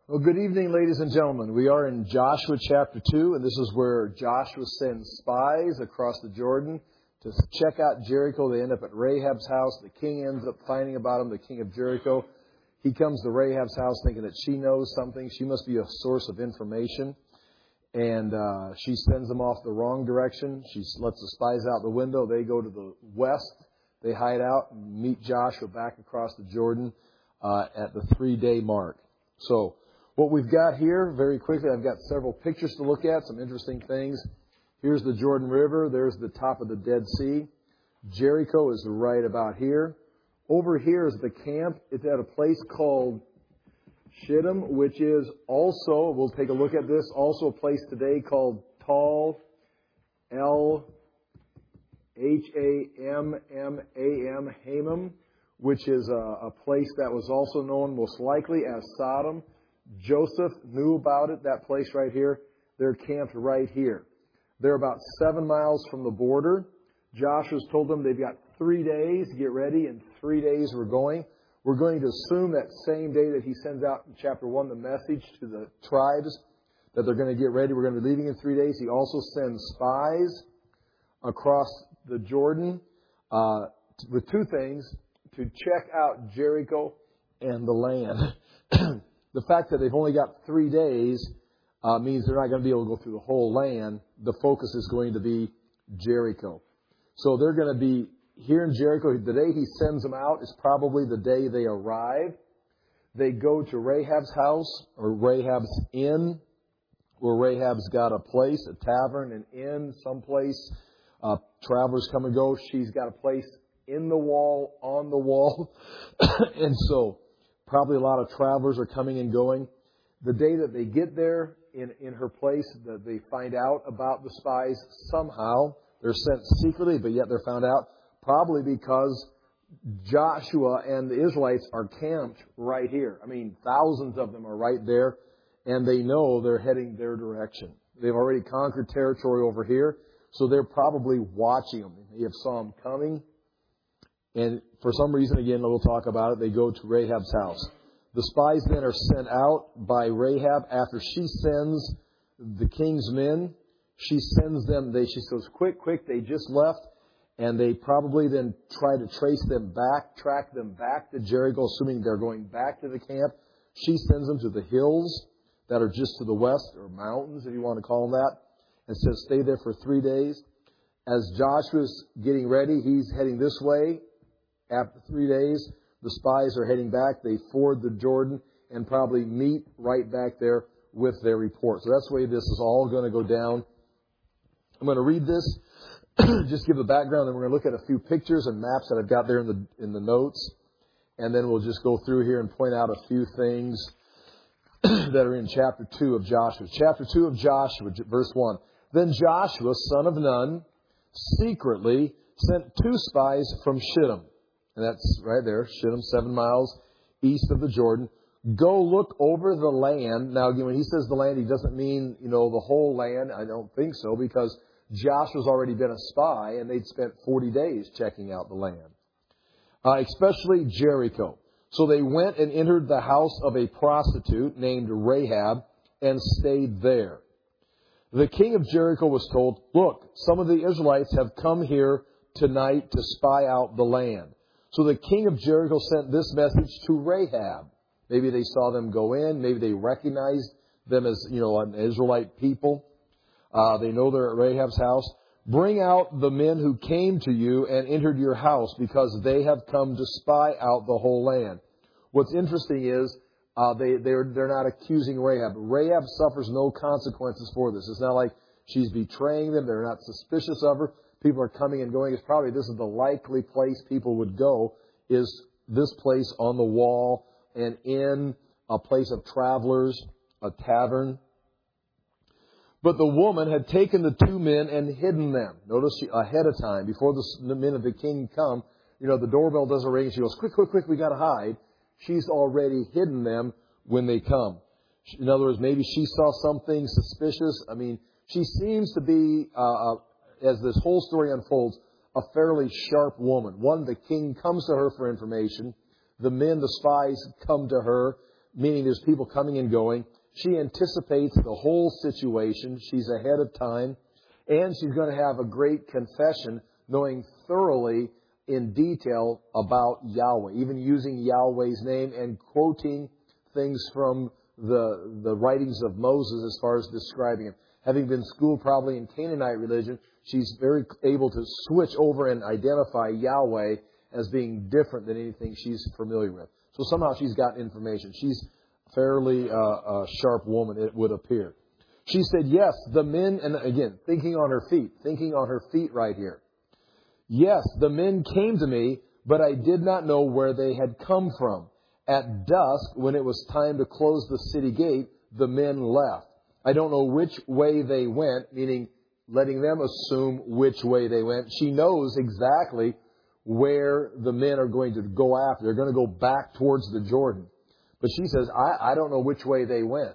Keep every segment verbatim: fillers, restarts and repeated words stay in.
Well, good evening, ladies and gentlemen. We are in Joshua chapter two, and this is where Joshua sends spies across the Jordan to check out Jericho. They end up at Rahab's house. The king ends up finding about him, the king of Jericho. He comes to Rahab's house thinking that she knows something. She must be a source of information. And uh, she sends them off the wrong direction. She lets the spies out the window. They go to the west. They hide out and meet Joshua back across the Jordan uh, at the three-day mark. So what we've got here, very quickly, I've got several pictures to look at, some interesting things. Here's the Jordan River. There's the top of the Dead Sea. Jericho is right about here. Over here is the camp. It's at a place called Shittim, which is also, we'll take a look at this, also a place today called Tal El H A M M A M, Hamim, which is a, a place that was also known most likely as Sodom. Joseph knew about it, that place right here. They're camped right here. They're about seven miles from the border. Joshua's told them they've got three days to get ready. In three days we're going. We're going to assume that same day that he sends out in chapter one the message to the tribes that they're going to get ready. We're going to be leaving in three days. He also sends spies across the Jordan uh, with two things: to check out Jericho and the land. The fact that they've only got three days uh, means they're not going to be able to go through the whole land. The focus is going to be Jericho. So they're going to be here in Jericho. The day he sends them out is probably the day they arrive. They go to Rahab's house or Rahab's inn, where Rahab's got a place, a tavern, an inn, someplace. Uh, travelers come and go. She's got a place in the wall, on the wall. And so probably a lot of travelers are coming and going. The day that they get there in, in her place, that they find out about the spies somehow. They're sent secretly, but yet they're found out. Probably because Joshua and the Israelites are camped right here. I mean, thousands of them are right there, and they know they're heading their direction. They've already conquered territory over here, so they're probably watching them. They have saw them coming. And for some reason, again, we'll talk about it, they go to Rahab's house. The spies then are sent out by Rahab after she sends the king's men. She sends them, they, she says, quick, quick, they just left. And they probably then try to trace them back, track them back to Jericho, assuming they're going back to the camp. She sends them to the hills that are just to the west, or mountains, if you want to call them that, and says, stay there for three days. As Joshua's getting ready, he's heading this way. After three days, the spies are heading back. They ford the Jordan and probably meet right back there with their report. So that's the way this is all going to go down. I'm going to read this, just give the background, and we're going to look at a few pictures and maps that I've got there in the in the notes. And then we'll just go through here and point out a few things that are in chapter two of Joshua. Chapter two of Joshua, verse one. Then Joshua, son of Nun, secretly sent two spies from Shittim. And that's right there, Shittim, seven miles east of the Jordan. Go look over the land. Now, again, when he says the land, he doesn't mean, you know, the whole land. I don't think so, because Joshua's already been a spy, and they'd spent forty days checking out the land, uh, especially Jericho. So they went and entered the house of a prostitute named Rahab and stayed there. The king of Jericho was told, look, some of the Israelites have come here tonight to spy out the land. So the king of Jericho sent this message to Rahab. Maybe they saw them go in. Maybe they recognized them as, you know, an Israelite people. Uh, they know they're at Rahab's house. Bring out the men who came to you and entered your house, because they have come to spy out the whole land. What's interesting is uh, they, they're, they're not accusing Rahab. Rahab suffers no consequences for this. It's not like she's betraying them. They're not suspicious of her. People are coming and going. It's probably this is the likely place people would go, is this place on the wall and in a place of travelers, a tavern. But the woman had taken the two men and hidden them. Notice she, ahead of time, before the men of the king come, you know, the doorbell doesn't ring. She goes, quick, quick, quick, we got to hide. She's already hidden them when they come. In other words, maybe she saw something suspicious. I mean, she seems to be, uh, as this whole story unfolds, a fairly sharp woman. One, the king comes to her for information. The men, the spies, come to her. meaning there's people coming and going. She anticipates the whole situation. She's ahead of time. And she's going to have a great confession, knowing thoroughly in detail about Yahweh, even using Yahweh's name and quoting things from the the writings of Moses as far as describing him. Having been schooled probably in Canaanite religion, she's very able to switch over and identify Yahweh as being different than anything she's familiar with. So somehow she's got information. She's a fairly uh, a sharp woman, it would appear. She said, yes, the men, and again, thinking on her feet, thinking on her feet right here. Yes, the men came to me, but I did not know where they had come from. At dusk, when it was time to close the city gate, the men left. I don't know which way they went, meaning letting them assume which way they went. She knows exactly where the men are going to go after. They're going to go back towards the Jordan. But she says, I, I don't know which way they went.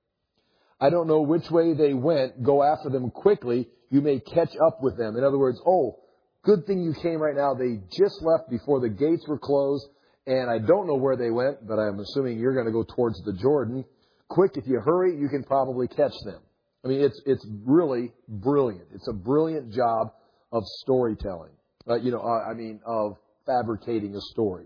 I don't know which way they went. Go after them quickly. You may catch up with them. In other words, oh, good thing you came right now. They just left before the gates were closed, and I don't know where they went, but I'm assuming you're going to go towards the Jordan. Quick, if you hurry, you can probably catch them. I mean, it's it's really brilliant. It's a brilliant job of storytelling. Uh, you know, uh, I mean, of fabricating a story.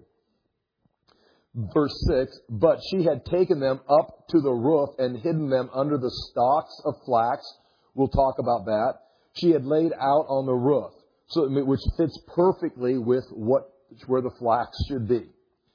Verse six, but she had taken them up to the roof and hidden them under the stalks of flax. We'll talk about that. She had laid out on the roof, so which fits perfectly with what where the flax should be.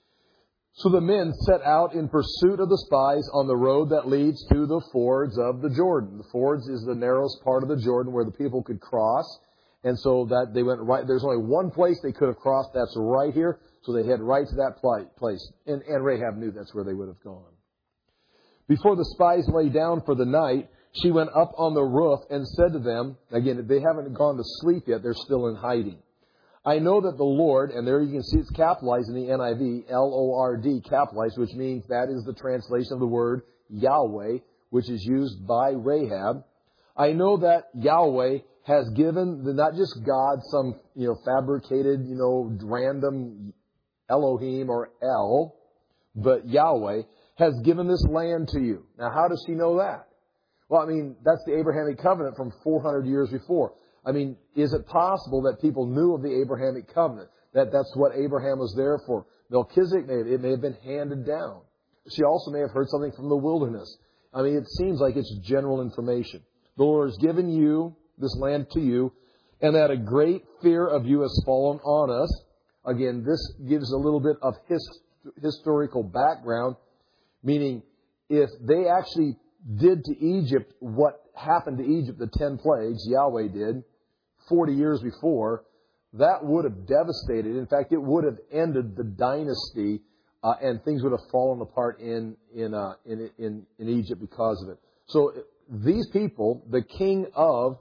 So the men set out in pursuit of the spies on the road that leads to the fords of the Jordan. The fords is the narrowest part of the Jordan where the people could cross. And so that they went right, there's only one place they could have crossed, that's right here. So they head right to that place. And, and Rahab knew that's where they would have gone. Before the spies lay down for the night, she went up on the roof and said to them, again, they haven't gone to sleep yet, they're still in hiding. I know that the Lord, and there you can see it's capitalized in the N I V, L O R D, capitalized, which means that is the translation of the word Yahweh, which is used by Rahab. I know that Yahweh has given the, not just God some, you know, fabricated, you know, random Elohim or El, but Yahweh has given this land to you. Now, how does she know that? Well, I mean, that's the Abrahamic covenant from four hundred years before. I mean, is it possible that people knew of the Abrahamic covenant? That that's what Abraham was there for? Melchizedek, it may have been handed down. She also may have heard something from the wilderness. I mean, it seems like it's general information. The Lord has given you this land to you, and that a great fear of you has fallen on us. Again, this gives a little bit of his, historical background, meaning if they actually did to Egypt what happened to Egypt, the ten plagues, Yahweh did, forty years before, that would have devastated. In fact, it would have ended the dynasty, uh, and things would have fallen apart in in, uh, in in in Egypt because of it. So these people, the king of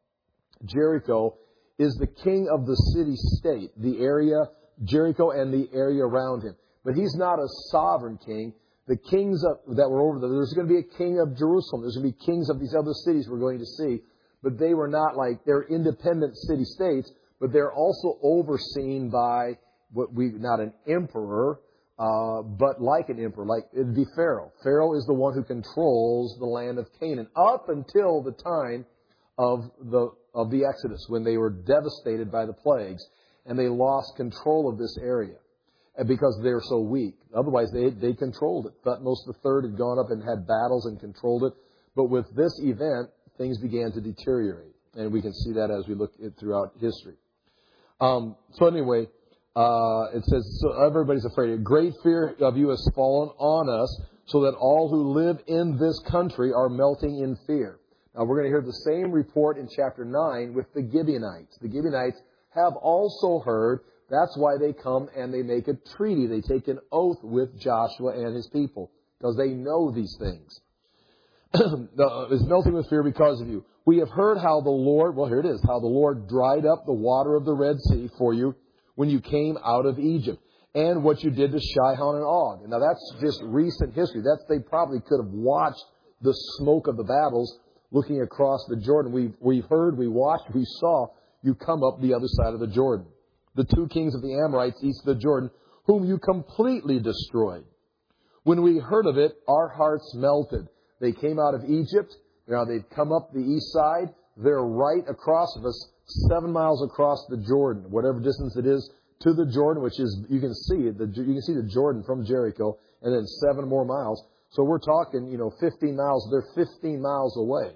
Jericho, is the king of the city-state, the area, Jericho and the area around him. But he's not a sovereign king. The kings of, that were over there, there's going to be a king of Jerusalem. There's going to be kings of these other cities we're going to see. But they were not like, they're independent city-states, but they're also overseen by what we, not an emperor, uh, but like an emperor, like it'd be Pharaoh. Pharaoh is the one who controls the land of Canaan up until the time of the of the Exodus, when they were devastated by the plagues and they lost control of this area because they were so weak. Otherwise, they they controlled it. Thutmose the third had gone up and had battles and controlled it. But with this event, things began to deteriorate. And we can see that as we look at throughout history. Um, so anyway, uh, it says, so everybody's afraid. A great fear of you has fallen on us, so that all who live in this country are melting in fear. Now, we're going to hear the same report in chapter nine with the Gibeonites. The Gibeonites have also heard. That's why they come and they make a treaty. They take an oath with Joshua and his people, because they know these things. Is melting with fear because of you. We have heard how the Lord, well, here it is, how the Lord dried up the water of the Red Sea for you when you came out of Egypt, and what you did to Shihon and Og. Now, that's just recent history. That's, they probably could have watched the smoke of the battles looking across the Jordan. We've, we've heard, we watched, we saw you come up the other side of the Jordan. The two kings of the Amorites east of the Jordan, whom you completely destroyed. When we heard of it, our hearts melted. They came out of Egypt. Now they've come up the east side. They're right across of us, seven miles across the Jordan, whatever distance it is to the Jordan, which is, you can see it, the, you can see the Jordan from Jericho, and then seven more miles. So we're talking, you know, fifteen miles. They're fifteen miles away.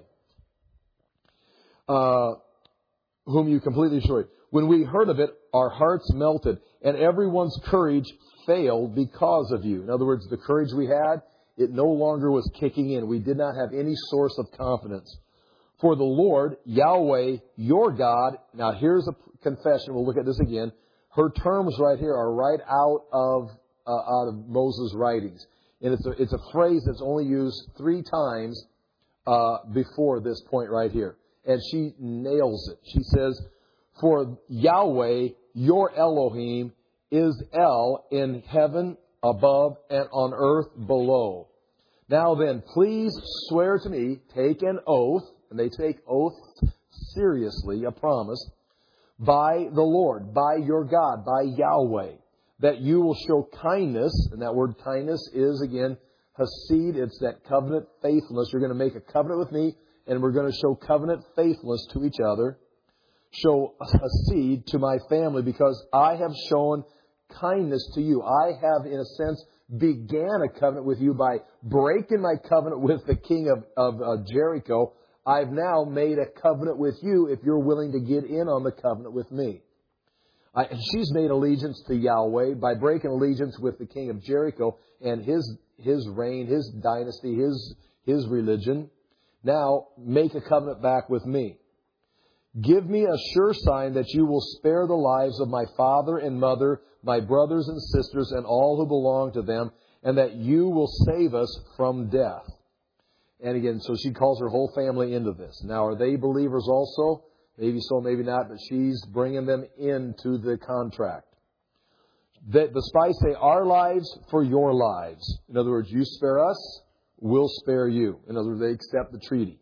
Uh, whom you completely destroyed. When we heard of it, our hearts melted, and everyone's courage failed because of you. In other words, the courage we had, it no longer was kicking in. We did not have any source of confidence. For the Lord, Yahweh, your God, now here's a confession. We'll look at this again. Her terms right here are right out of uh, out of Moses' writings. And it's a, it's a phrase that's only used three times uh, before this point right here. And she nails it. She says, for Yahweh, your Elohim, is El in heaven above and on earth below. Now then, please swear to me, take an oath, and they take oath seriously, a promise, by the Lord, by your God, by Yahweh, that you will show kindness, and that word kindness is, again, Hasid. It's that covenant faithfulness. You're going to make a covenant with me, and we're going to show covenant faithfulness to each other. Show Hasid to my family, because I have shown kindness to you. I have, in a sense, began a covenant with you by breaking my covenant with the king of, of uh, Jericho. I've now made a covenant with you if you're willing to get in on the covenant with me. I, she's made allegiance to Yahweh by breaking allegiance with the king of Jericho and his his reign, his dynasty, his his religion. Now make a covenant back with me. Give me a sure sign that you will spare the lives of my father and mother, my brothers and sisters, and all who belong to them, and that you will save us from death. And again, so she calls her whole family into this. Now, are they believers also? Maybe so, maybe not, but she's bringing them into the contract. The, the spies say, our lives for your lives. In other words, you spare us, we'll spare you. In other words, they accept the treaty.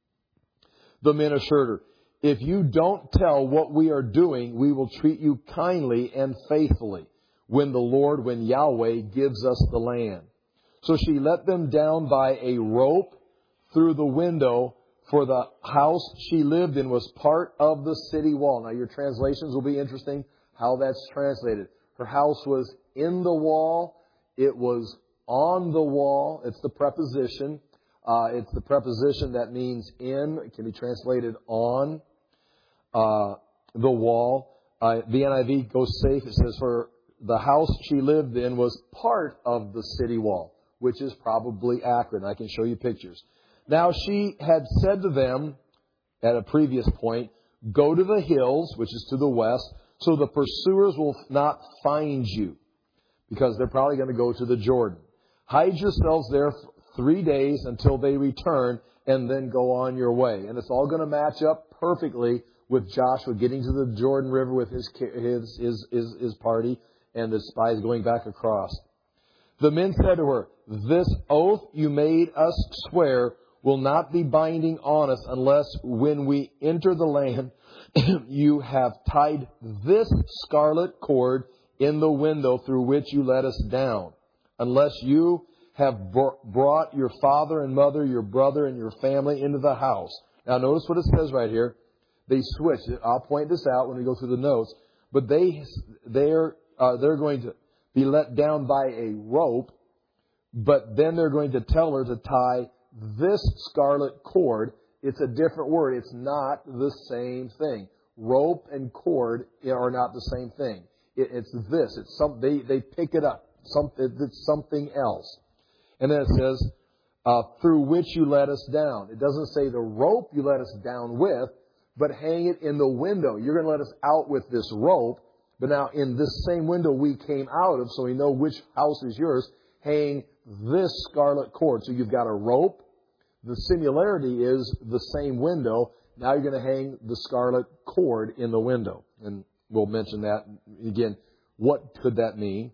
The men assured her, if you don't tell what we are doing, we will treat you kindly and faithfully when the Lord, when Yahweh gives us the land. So she let them down by a rope through the window, for the house she lived in was part of the city wall. Now your translations will be interesting how that's translated. Her house was in the wall. It was on the wall. It's the preposition. Uh, it's the preposition that means in. It can be translated on uh, the wall. Uh, the N I V goes safe. It says, for the house she lived in was part of the city wall, which is probably accurate. I can show you pictures. Now she had said to them at a previous point, go to the hills, which is to the west, so the pursuers will not find you, because they're probably going to go to the Jordan. Hide yourselves there for three days until they return, and then go on your way. And it's all going to match up perfectly with Joshua getting to the Jordan River with his his his his, his party and the spies going back across. The men said to her, this oath you made us swear will not be binding on us unless when we enter the land you have tied this scarlet cord in the window through which you let us down, unless you have brought your father and mother, your brother and your family into the house. Now notice what it says right here. They switched it. I'll point this out when we go through the notes. But they, they're, uh, they're going to be let down by a rope, but then they're going to tell her to tie this scarlet cord. It's a different word. It's not the same thing. Rope and cord are not the same thing. It, it's this. It's some. They they pick it up. Some, it's something else. And then it says, uh, through which you let us down. It doesn't say the rope you let us down with, but hang it in the window. You're going to let us out with this rope. But now in this same window we came out of, so we know which house is yours, hang this scarlet cord. So you've got a rope. The similarity is the same window. Now you're going to hang the scarlet cord in the window. And we'll mention that again. What could that mean?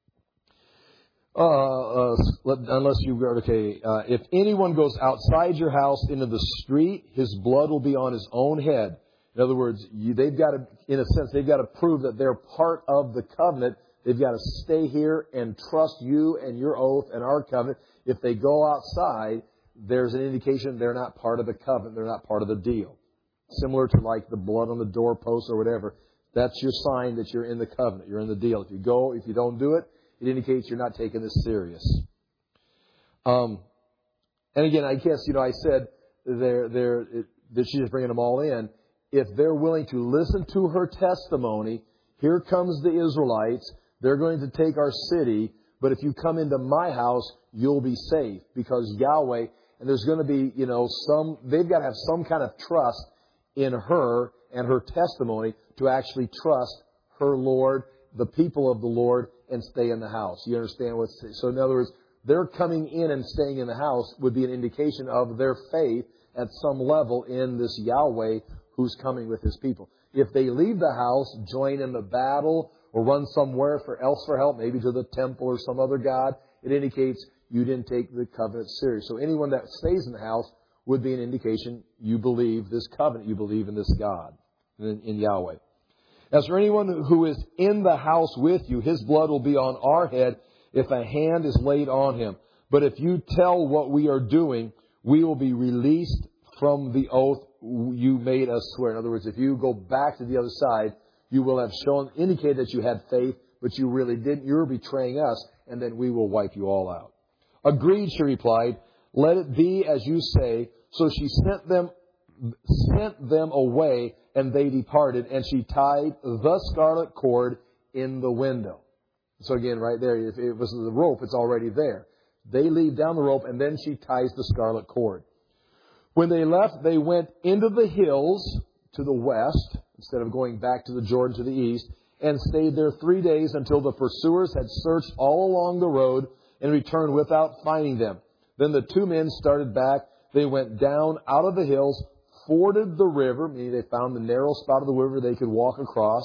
Uh, uh, unless you okay, uh, if anyone goes outside your house into the street, his blood will be on his own head. In other words, you, they've got to, in a sense, they've got to prove that they're part of the covenant. They've got to stay here and trust you and your oath and our covenant. If they go outside, there's an indication they're not part of the covenant. They're not part of the deal. Similar to like the blood on the doorpost or whatever. That's your sign that you're in the covenant. You're in the deal. If you go, if you don't do it, it indicates you're not taking this serious. Um, and again, I guess, you know, I said they're, they're, it, that she's just bringing them all in. If they're willing to listen to her testimony, here comes the Israelites. They're going to take our city. But if you come into my house, you'll be safe because Yahweh, and there's going to be, you know, some, they've got to have some kind of trust in her and her testimony to actually trust her Lord, the people of the Lord, and stay in the house. You understand what's, so in other words, their coming in and staying in the house would be an indication of their faith at some level in this Yahweh who's coming with His people. If they leave the house, join in the battle, or run somewhere for else for help, maybe to the temple or some other god, it indicates you didn't take the covenant serious. So anyone that stays in the house would be an indication you believe this covenant, you believe in this God, in, in Yahweh. As for anyone who is in the house with you, his blood will be on our head if a hand is laid on him. But if you tell what we are doing, we will be released from the oath you made us swear. In other words, if you go back to the other side, you will have shown, indicated that you had faith, but you really didn't. You're betraying us, and then we will wipe you all out. Agreed, she replied. Let it be as you say. So she sent them, sent them away, and they departed, and she tied the scarlet cord in the window. So again, right there, if it was the rope, it's already there. They leave down the rope, and then she ties the scarlet cord. When they left, they went into the hills to the west, instead of going back to the Jordan to the east, and stayed there three days until the pursuers had searched all along the road and returned without finding them. Then the two men started back. They went down out of the hills, forded the river, meaning they found the narrow spot of the river they could walk across,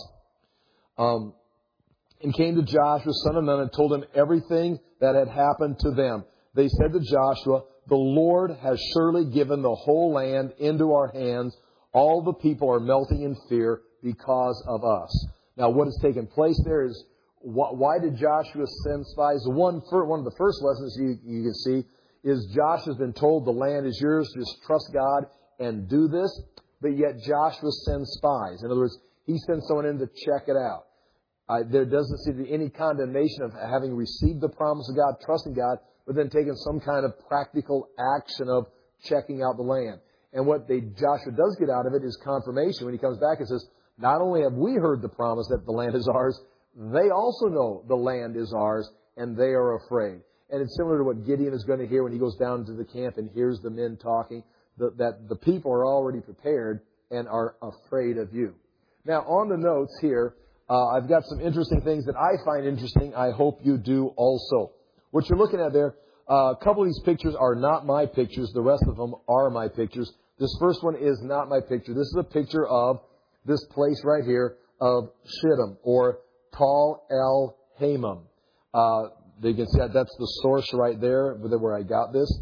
um, and came to Joshua, son of Nun, and told him everything that had happened to them. They said to Joshua, the Lord has surely given the whole land into our hands. All the people are melting in fear because of us. Now, what has taken place there is, why did Joshua send spies? One, one of the first lessons you, you can see is Joshua's been told the land is yours, just trust God and do this. But yet Joshua sends spies. In other words, he sends someone in to check it out. Uh, there doesn't seem to be any condemnation of having received the promise of God, trusting God, but then taking some kind of practical action of checking out the land. And what they, Joshua does get out of it is confirmation. When he comes back and says, not only have we heard the promise that the land is ours, they also know the land is ours, and they are afraid. And it's similar to what Gideon is going to hear when he goes down to the camp and hears the men talking, that, that the people are already prepared and are afraid of you. Now, on the notes here, uh, I've got some interesting things that I find interesting. I hope you do also. What you're looking at there, uh, a couple of these pictures are not my pictures. The rest of them are my pictures. This first one is not my picture. This is a picture of this place right here of Shittim, or Tal El Hamam. Uh, you can see that that's the source right there where I got this.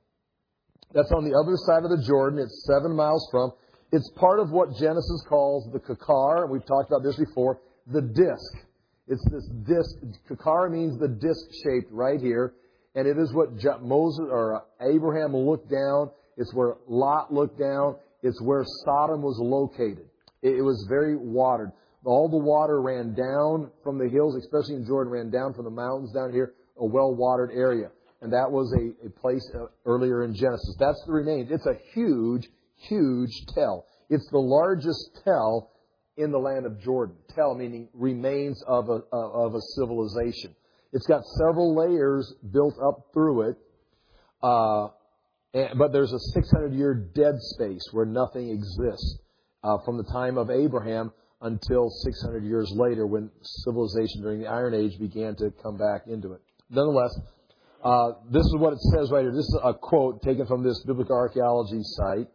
That's on the other side of the Jordan. It's seven miles from. It's part of what Genesis calls the Kakar. We've talked about this before. The disc. It's this disc. Kakar means the disc shaped right here. And it is what Moses or Abraham looked down. It's where Lot looked down. It's where Sodom was located. It was very watered. All the water ran down from the hills, especially in Jordan, ran down from the mountains down here, a well-watered area. And that was a, a place uh, earlier in Genesis. That's the remains. It's a huge, huge tell. It's the largest tell in the land of Jordan. Tell meaning remains of a, of a civilization. It's got several layers built up through it. Uh, and, but there's a six hundred year dead space where nothing exists uh, from the time of Abraham until six hundred years later when civilization during the Iron Age began to come back into it. Nonetheless, uh, this is what it says right here. This is a quote taken from this biblical archaeology site.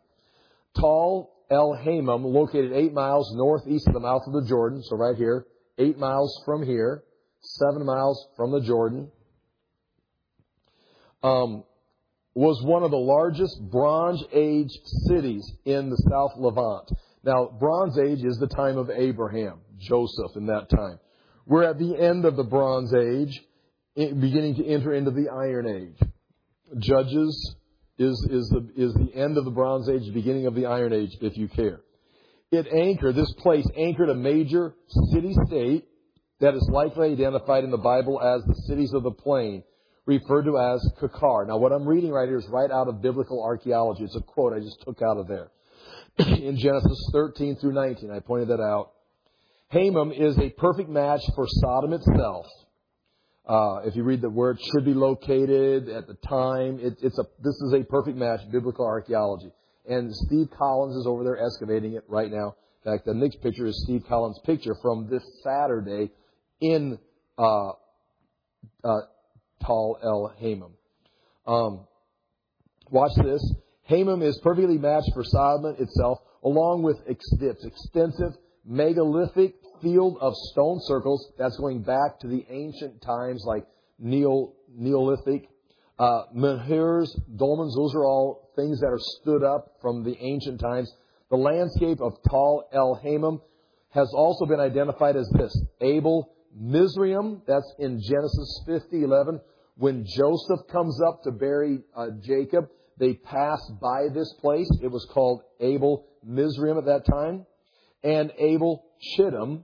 Tal El Hamam, located eight miles northeast of the mouth of the Jordan, so right here, eight miles from here, seven miles from the Jordan, um, was one of the largest Bronze Age cities in the South Levant. Now, Bronze Age is the time of Abraham, Joseph in that time. We're at the end of the Bronze Age, beginning to enter into the Iron Age. Judges is, is, the, is the end of the Bronze Age, beginning of the Iron Age, if you care. It anchored, this place anchored a major city-state that is likely identified in the Bible as the cities of the plain, referred to as Kekar. Now, what I'm reading right here is right out of biblical archaeology. It's a quote I just took out of there. In Genesis thirteen through nineteen, I pointed that out. Hamam is a perfect match for Sodom itself. Uh, if you read the word, should be located at the time. It, it's a, this is a perfect match, biblical archaeology. And Steve Collins is over there excavating it right now. In fact, the next picture is Steve Collins' picture from this Saturday in uh, uh, Tal El Hamam. Um, watch this. Hamam is perfectly matched for Sodom itself, along with its extensive megalithic field of stone circles. That's going back to the ancient times like Neo, Neolithic. Uh, menhirs, dolmens, those are all things that are stood up from the ancient times. The landscape of Tal El Hamam has also been identified as this. Abel Mizraim, that's in Genesis fifty eleven. When Joseph comes up to bury uh, Jacob, they pass by this place. It was called Abel Mizraim at that time. And Abel Shittim,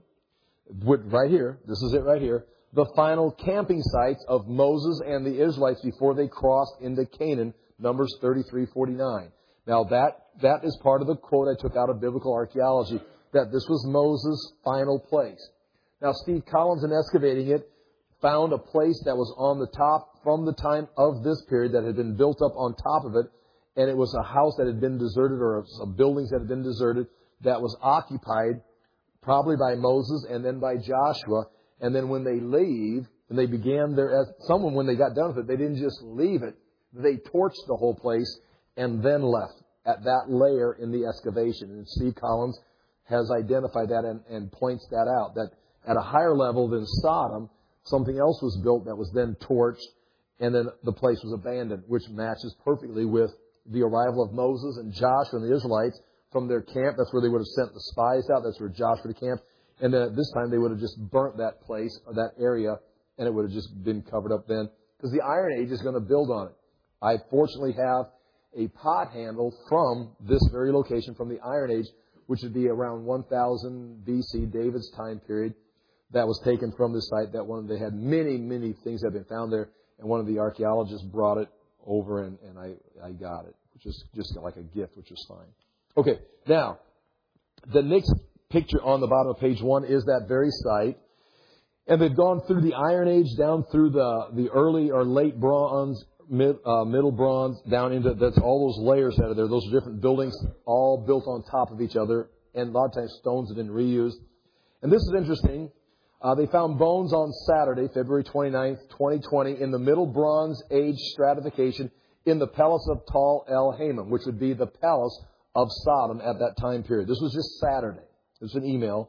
right here, this is it right here, the final camping sites of Moses and the Israelites before they crossed into Canaan, Numbers thirty-three forty-nine. Now that, that is part of the quote I took out of biblical archaeology, that this was Moses' final place. Now Steve Collins, in excavating it, found a place that was on the top from the time of this period that had been built up on top of it, and it was a house that had been deserted or some buildings that had been deserted that was occupied probably by Moses and then by Joshua. And then when they leave, and they began their, as someone, when they got done with it, they didn't just leave it. They torched the whole place and then left at that layer in the excavation. And Steve Collins has identified that and, and points that out, that at a higher level than Sodom, something else was built that was then torched, and then the place was abandoned, which matches perfectly with the arrival of Moses and Joshua and the Israelites from their camp. That's where they would have sent the spies out. That's where Joshua camped. And then at this time, they would have just burnt that place, or that area, and it would have just been covered up then. Because the Iron Age is going to build on it. I fortunately have a pot handle from this very location, from the Iron Age, which would be around one thousand B C, David's time period, that was taken from this site. That one, they had many, many things that had been found there, and one of the archaeologists brought it over, and, and I, I got it, which is just like a gift, which is fine. Okay, now, the next picture on the bottom of page one is that very site. And they've gone through the Iron Age, down through the, the early or late Bronze, mid, uh, Middle Bronze, down into, that's all those layers that are there. Those are different buildings, all built on top of each other, and a lot of times stones have been reused. And this is interesting. Uh, they found bones on Saturday, February twenty-ninth, twenty twenty, in the Middle Bronze Age stratification in the Palace of Tal El Hamam, which would be the palace of Sodom at that time period. This was just Saturday. This was an email.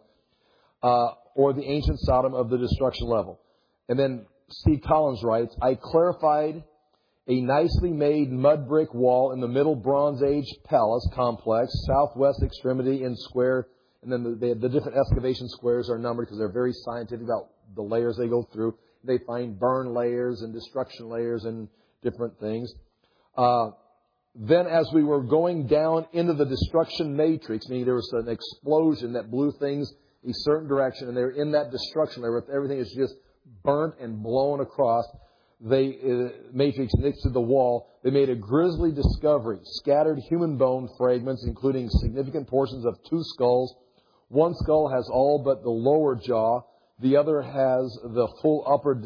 Uh, or the ancient Sodom of the destruction level. And then Steve Collins writes, I clarified a nicely made mud brick wall in the Middle Bronze Age palace complex, southwest extremity in square. And then the, the, the different excavation squares are numbered because they're very scientific about the layers they go through. They find burn layers and destruction layers and different things. Uh, then as we were going down into the destruction matrix, meaning there was an explosion that blew things a certain direction, and they're in that destruction layer where everything is just burnt and blown across. They, uh, matrix next to the wall, they made a grisly discovery. Scattered human bone fragments, including significant portions of two skulls. One skull has all but the lower jaw. The other has the full upper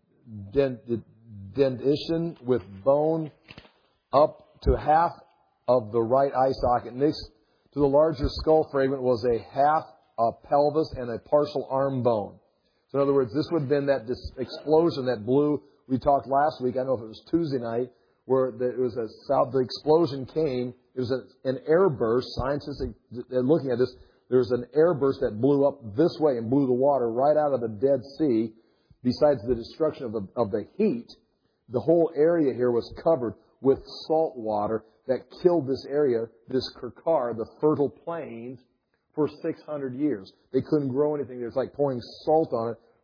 dentition with bone up to half of the right eye socket. Next to the larger skull fragment was a half a pelvis and a partial arm bone. So in other words, this would have been that dis- explosion that blew. We talked last week, I don't know if it was Tuesday night, where the, it was a south, the explosion came. It was a, an air burst. Scientists are looking at this. There was an air burst that blew up this way and blew the water right out of the Dead Sea. Besides the destruction of the, of the heat, the whole area here was covered with salt water that killed this area, this Kekar, the fertile plains, for six hundred years. They couldn't grow anything. It was like pouring salt on it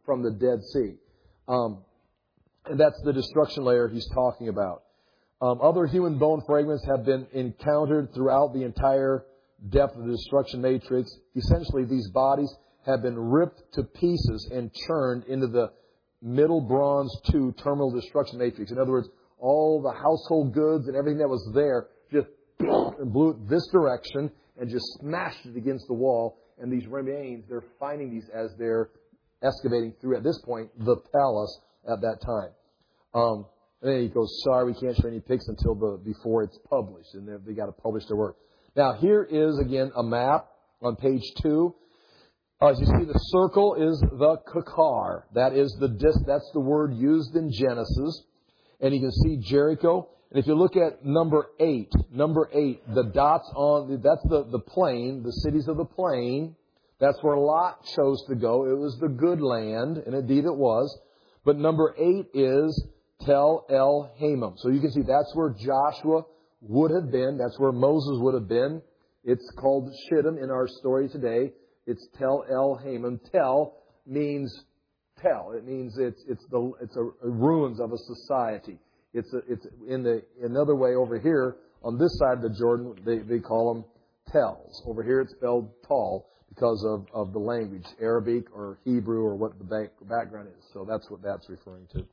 from the Dead Sea. Um, and that's the destruction layer he's talking about. Um, other human bone fragments have been encountered throughout the entire depth of the destruction matrix. Essentially, these bodies have been ripped to pieces and churned into the middle bronze two terminal destruction matrix. In other words, all the household goods and everything that was there just blew it this direction and just smashed it against the wall. And these remains, they're finding these as they're excavating through, at this point, the palace at that time. Um, and then he goes, sorry, we can't show any pics until the before it's published. And they got to publish their work. Now, here is, again, a map on page two. Uh, as you see, the circle is the Kakar. That is the dis- that's the word used in Genesis. And you can see Jericho. And if you look at number eight, number eight, the dots on, that's the, the plain, the cities of the plain. That's where Lot chose to go. It was the good land, and indeed it was. But number eight is Tel El Hamam. So you can see that's where Joshua would have been. That's where Moses would have been. It's called Shittim in our story today. It's Tel El Hamam. Tel means tell. It means it's it's the it's a, a ruins of a society. It's a, it's in the another way over here on this side of the Jordan they they call them tells. Over here it's spelled tall because of of the language, Arabic or Hebrew or what the back, background is. So that's what that's referring to.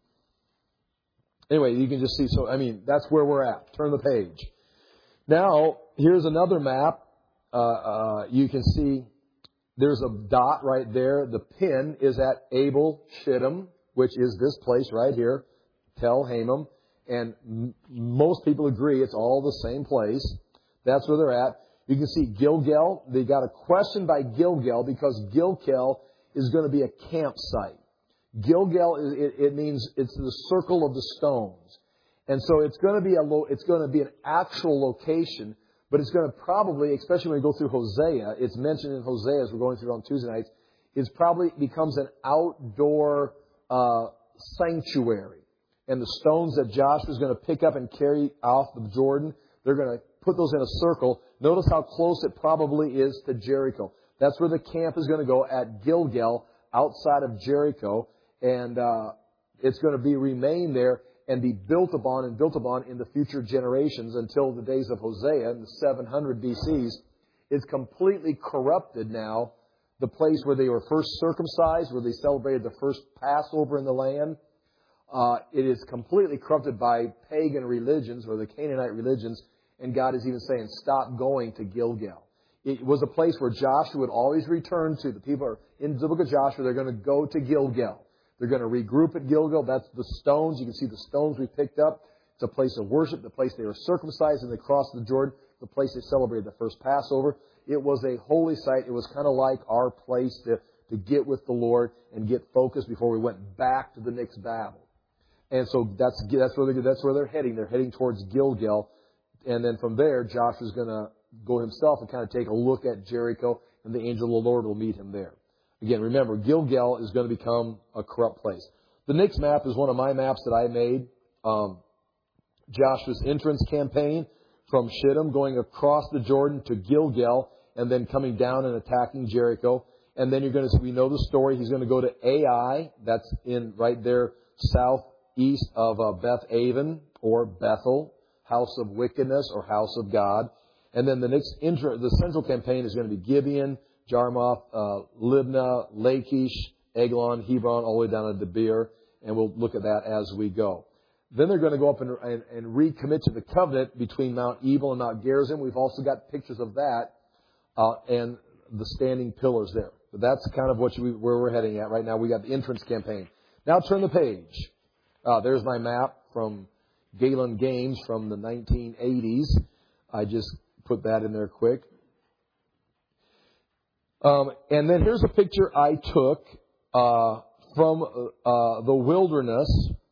Anyway, you can just see. So I mean that's where we're at. Turn the page. Now here's another map. Uh, uh, you can see. There's a dot right there. The pin is at Abel Shittim, which is this place right here, Tel Hamam. And m- most people agree it's all the same place. That's where they're at. You can see Gilgal. They got a question by Gilgal because Gilgal is going to be a campsite. Gilgal, is, it, it means it's the circle of the stones. And so it's going to be a lo- it's going to be an actual location. But it's going to probably, especially when we go through Hosea, it's mentioned in Hosea as we're going through on Tuesday nights, it probably becomes an outdoor uh, sanctuary. And the stones that Joshua is going to pick up and carry off the Jordan, they're going to put those in a circle. Notice how close it probably is to Jericho. That's where the camp is going to go at Gilgal, outside of Jericho. And uh, it's going to be remain there and be built upon and built upon in the future generations until the days of Hosea in the seven hundred B Cs. It's completely corrupted now. The place where they were first circumcised, where they celebrated the first Passover in the land, uh, it is completely corrupted by pagan religions or the Canaanite religions. And God is even saying, stop going to Gilgal. It was a place where Joshua would always return to. The people are in the book of Joshua, they're going to go to Gilgal. They're going to regroup at Gilgal. That's the stones. You can see the stones we picked up. It's a place of worship, the place they were circumcised and they crossed the Jordan, the place they celebrated the first Passover. It was a holy site. It was kind of like our place to, to get with the Lord and get focused before we went back to the next battle. And so that's that's where, they, that's where they're heading. They're heading towards Gilgal. And then from there, Joshua's going to go himself and kind of take a look at Jericho, and the angel of the Lord will meet him there. Again, remember, Gilgal is going to become a corrupt place. The next map is one of my maps that I made. Um, Joshua's entrance campaign from Shittim, going across the Jordan to Gilgal, and then coming down and attacking Jericho. And then you're going to, we know the story. He's going to go to Ai. That's in right there southeast of uh, Beth Aven or Bethel, house of wickedness or house of God. And then the next intro, the central campaign is going to be Gibeon, Jarmuth, uh, Libnah, Lachish, Eglon, Hebron, all the way down to Debir, and we'll look at that as we go. Then they're going to go up and, and, and recommit to the covenant between Mount Ebal and Mount Gerizim. We've also got pictures of that uh, and the standing pillars there. But that's kind of what you, where we're heading at right now. We got the entrance campaign. Now turn the page. Uh, there's my map from Galen Games from the nineteen eighties. I just put that in there quick. Um, and then here's a picture I took uh, from uh, the wilderness,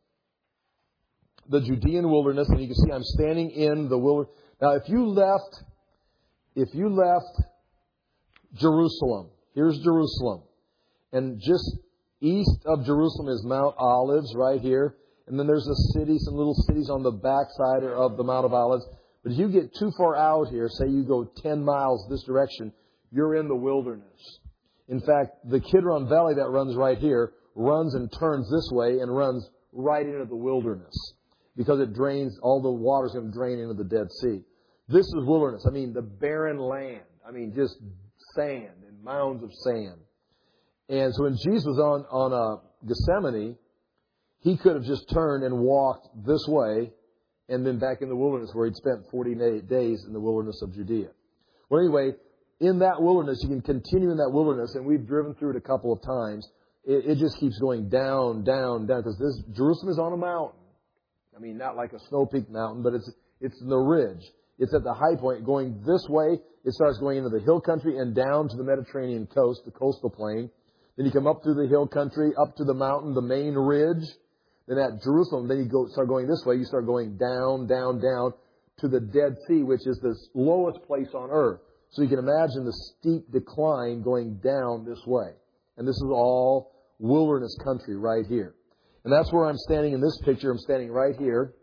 the Judean wilderness, and you can see I'm standing in the wilderness. Now, if you left, if you left Jerusalem, here's Jerusalem, and just east of Jerusalem is Mount Olives right here, and then there's a city, some little cities on the backside of the Mount of Olives. But if you get too far out here, say you go ten miles this direction, you're in the wilderness. In fact, the Kidron Valley that runs right here runs and turns this way and runs right into the wilderness because it drains, all the water's going to drain into the Dead Sea. This is wilderness. I mean, the barren land. I mean, just sand and mounds of sand. And so when Jesus was on, on uh, Gethsemane, he could have just turned and walked this way and then back in the wilderness where he'd spent forty days in the wilderness of Judea. Well, anyway, in that wilderness, you can continue in that wilderness, and we've driven through it a couple of times. It, it just keeps going down, down, down, because this Jerusalem is on a mountain. I mean, not like a snow peak mountain, but it's it's the ridge. It's at the high point. Going this way, it starts going into the hill country and down to the Mediterranean coast, the coastal plain. Then you come up through the hill country, up to the mountain, the main ridge. Then at Jerusalem, then you go start going this way. You start going down, down, down to the Dead Sea, which is the lowest place on earth. So you can imagine the steep decline going down this way. And this is all wilderness country right here. And that's where I'm standing in this picture. I'm standing right here,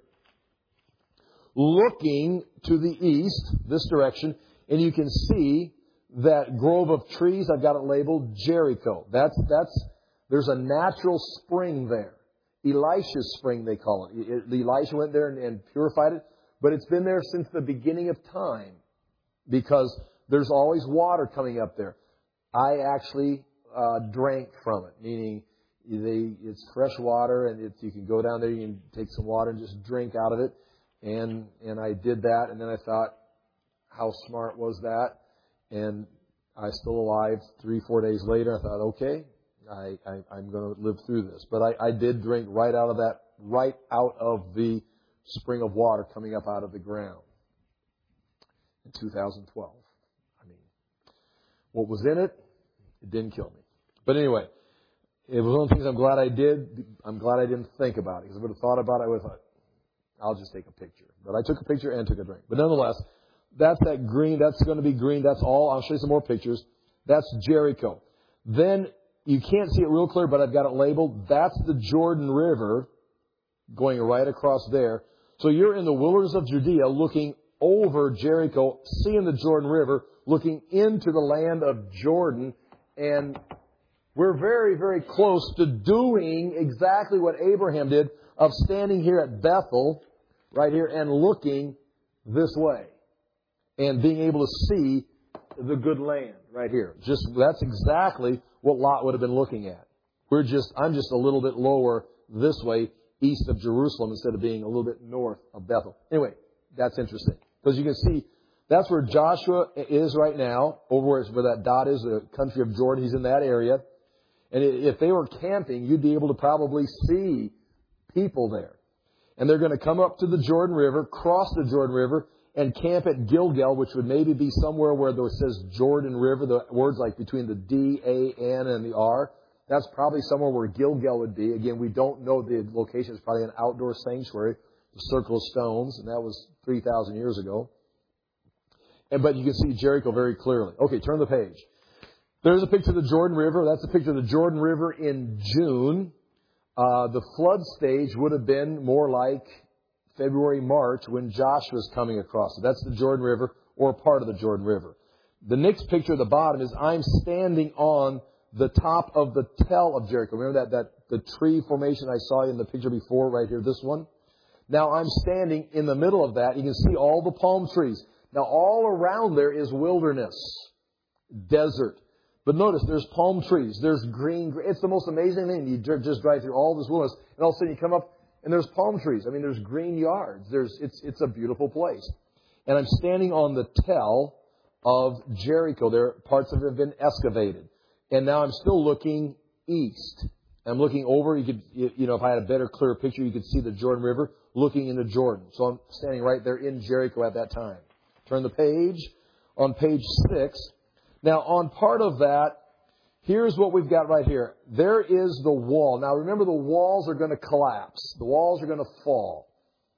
looking to the east, this direction, and you can see that grove of trees. I've got it labeled Jericho. That's that's there's a natural spring there. Elisha's spring, they call it. Elisha went there and, and purified it, but it's been there since the beginning of time because there's always water coming up there. I actually uh, drank from it, meaning they, it's fresh water, and it's, you can go down there, you can take some water and just drink out of it. And and I did that, and then I thought, how smart was that? And I still alive three, four days later. I thought, okay, I, I, I'm going to live through this. But I, I did drink right out of that, right out of the spring of water coming up out of the ground in two thousand twelve. I mean, what was in it, it didn't kill me. But anyway, it was one of the things I'm glad I did. I'm glad I didn't think about it, because if I would have thought about it, I would have thought, I'll just take a picture. But I took a picture and took a drink. But nonetheless, that's that green. That's going to be green. That's all. I'll show you some more pictures. That's Jericho. Then you can't see it real clear, but I've got it labeled. That's the Jordan River going right across there. So you're in the wilderness of Judea looking over Jericho, seeing the Jordan River, looking into the land of Jordan. And we're very, very close to doing exactly what Abraham did, of standing here at Bethel, right here, and looking this way. And being able to see the good land right here. Just that's exactly what Lot would have been looking at. We're just I'm just a little bit lower this way, east of Jerusalem, instead of being a little bit north of Bethel. Anyway, that's interesting. Because you can see that's where Joshua is right now, over where, where that dot is, the country of Jordan. He's in that area. And if they were camping, you'd be able to probably see people there. And they're going to come up to the Jordan River, cross the Jordan River, and camp at Gilgal, which would maybe be somewhere where there says Jordan River, the words like between the D, A, N, and the R. That's probably somewhere where Gilgal would be. Again, we don't know the location. It's probably an outdoor sanctuary, the Circle of Stones, and that was three thousand years ago. And But you can see Jericho very clearly. Okay, turn the page. There's a picture of the Jordan River. That's a picture of the Jordan River in June. Uh, the flood stage would have been more like February, March, when Joshua's coming across it. That's the Jordan River, or part of the Jordan River. The next picture at the bottom is I'm standing on the top of the tell of Jericho. Remember that, that the tree formation I saw in the picture before, right here, this one? Now I'm standing in the middle of that. You can see all the palm trees. Now all around there is wilderness, desert. But notice, there's palm trees. There's green. It's the most amazing thing. You just drive through all this wilderness, and all of a sudden you come up, and there's palm trees. I mean, there's green yards. There's it's it's a beautiful place. And I'm standing on the tell of Jericho. There, parts of it have been excavated, and now I'm still looking east. I'm looking over. You could, you know, if I had a better, clearer picture, you could see the Jordan River looking into Jordan. So I'm standing right there in Jericho at that time. Turn the page. On page six. Now, on part of that, here's what we've got right here. There is the wall. Now, remember, the walls are going to collapse. The walls are going to fall.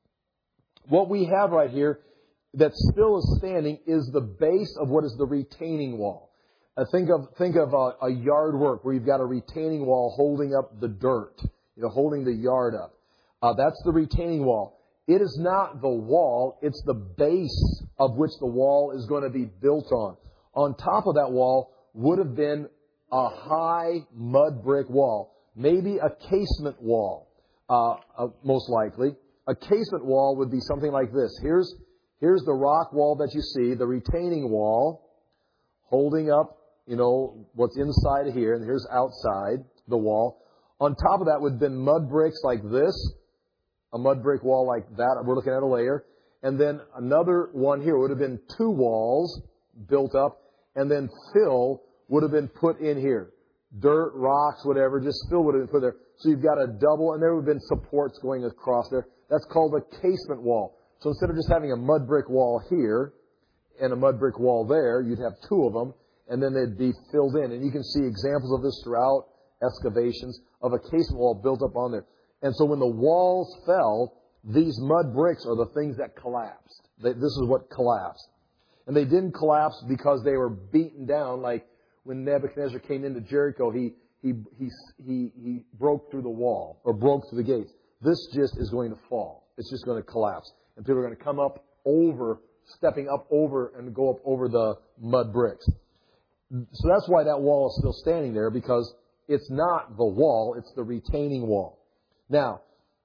What we have right here that still is standing is the base of what is the retaining wall. Uh, think of think of a, a yard work where you've got a retaining wall holding up the dirt, you know, holding the yard up. Uh, that's the retaining wall. It is not the wall. It's the base of which the wall is going to be built on. On top of that wall would have been a high mud brick wall. maybe a casement wall, uh, uh, most likely. A casement wall would be something like this. Here's, here's the rock wall that you see, the retaining wall, holding up, you know, what's inside of here, and here's outside the wall. On top of that would have been mud bricks like this, a mud brick wall like that. We're looking at a layer. And then another one here would have been two walls built up, and then fill would have been put in here. Dirt, rocks, whatever, just fill would have been put there. So you've got a double, and there would have been supports going across there. That's called a casement wall. So instead of just having a mud brick wall here and a mud brick wall there, you'd have two of them, and then they'd be filled in. And you can see examples of this throughout excavations of a casement wall built up on there. And so when the walls fell, these mud bricks are the things that collapsed. They, this is what collapsed. And they didn't collapse because they were beaten down. Like when Nebuchadnezzar came into Jericho, he, he, he, he, he broke through the wall or broke through the gates. This just is going to fall. It's just going to collapse. And people are going to come up over, stepping up over and go up over the mud bricks. So that's why that wall is still standing there, because it's not the wall, it's the retaining wall. Now,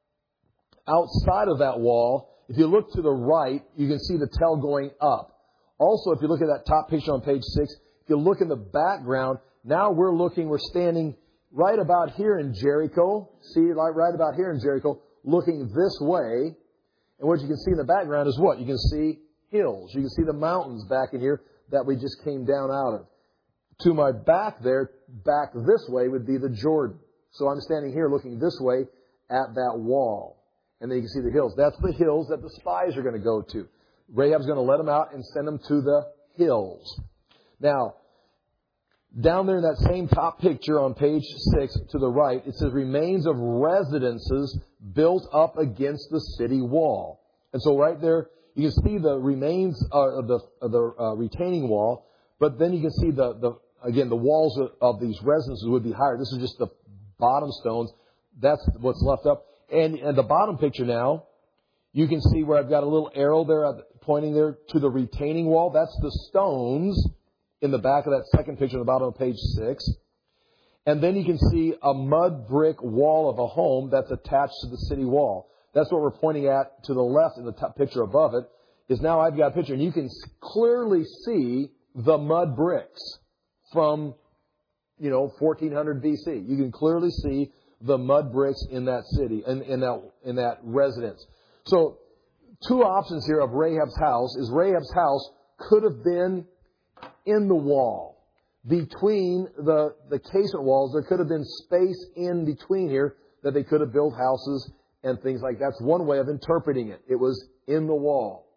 outside of that wall, if you look to the right, you can see the tell going up. Also, if you look at that top picture on page six, if you look in the background, now we're looking, we're standing right about here in Jericho. See, like right about here in Jericho, looking this way. And what you can see in the background is what? You can see hills. You can see the mountains back in here that we just came down out of. To my back there, back this way, would be the Jordan. So I'm standing here looking this way at that wall. And then you can see the hills. That's the hills that the spies are going to go to. Rahab's going to let them out and send them to the hills. Now, down there in that same top picture on page six to the right, it says remains of residences built up against the city wall. And so right there, you can see the remains uh, of the, of the uh, retaining wall, but then you can see the, the again, the walls of, of these residences would be higher. This is just the bottom stones. That's what's left up. And, and the bottom picture now, you can see where I've got a little arrow there pointing there to the retaining wall. That's the stones in the back of that second picture on the bottom of page six. And then you can see a mud brick wall of a home that's attached to the city wall. That's what we're pointing at to the left in the top picture above it, is now I've got a picture. And you can clearly see the mud bricks from, you know, fourteen hundred B C. You can clearly see the mud bricks in that city, in, in that in that residence. So, two options here of Rahab's house is Rahab's house could have been in the wall. Between the, the casement walls, there could have been space in between here that they could have built houses and things like that. That's one way of interpreting it. It was in the wall.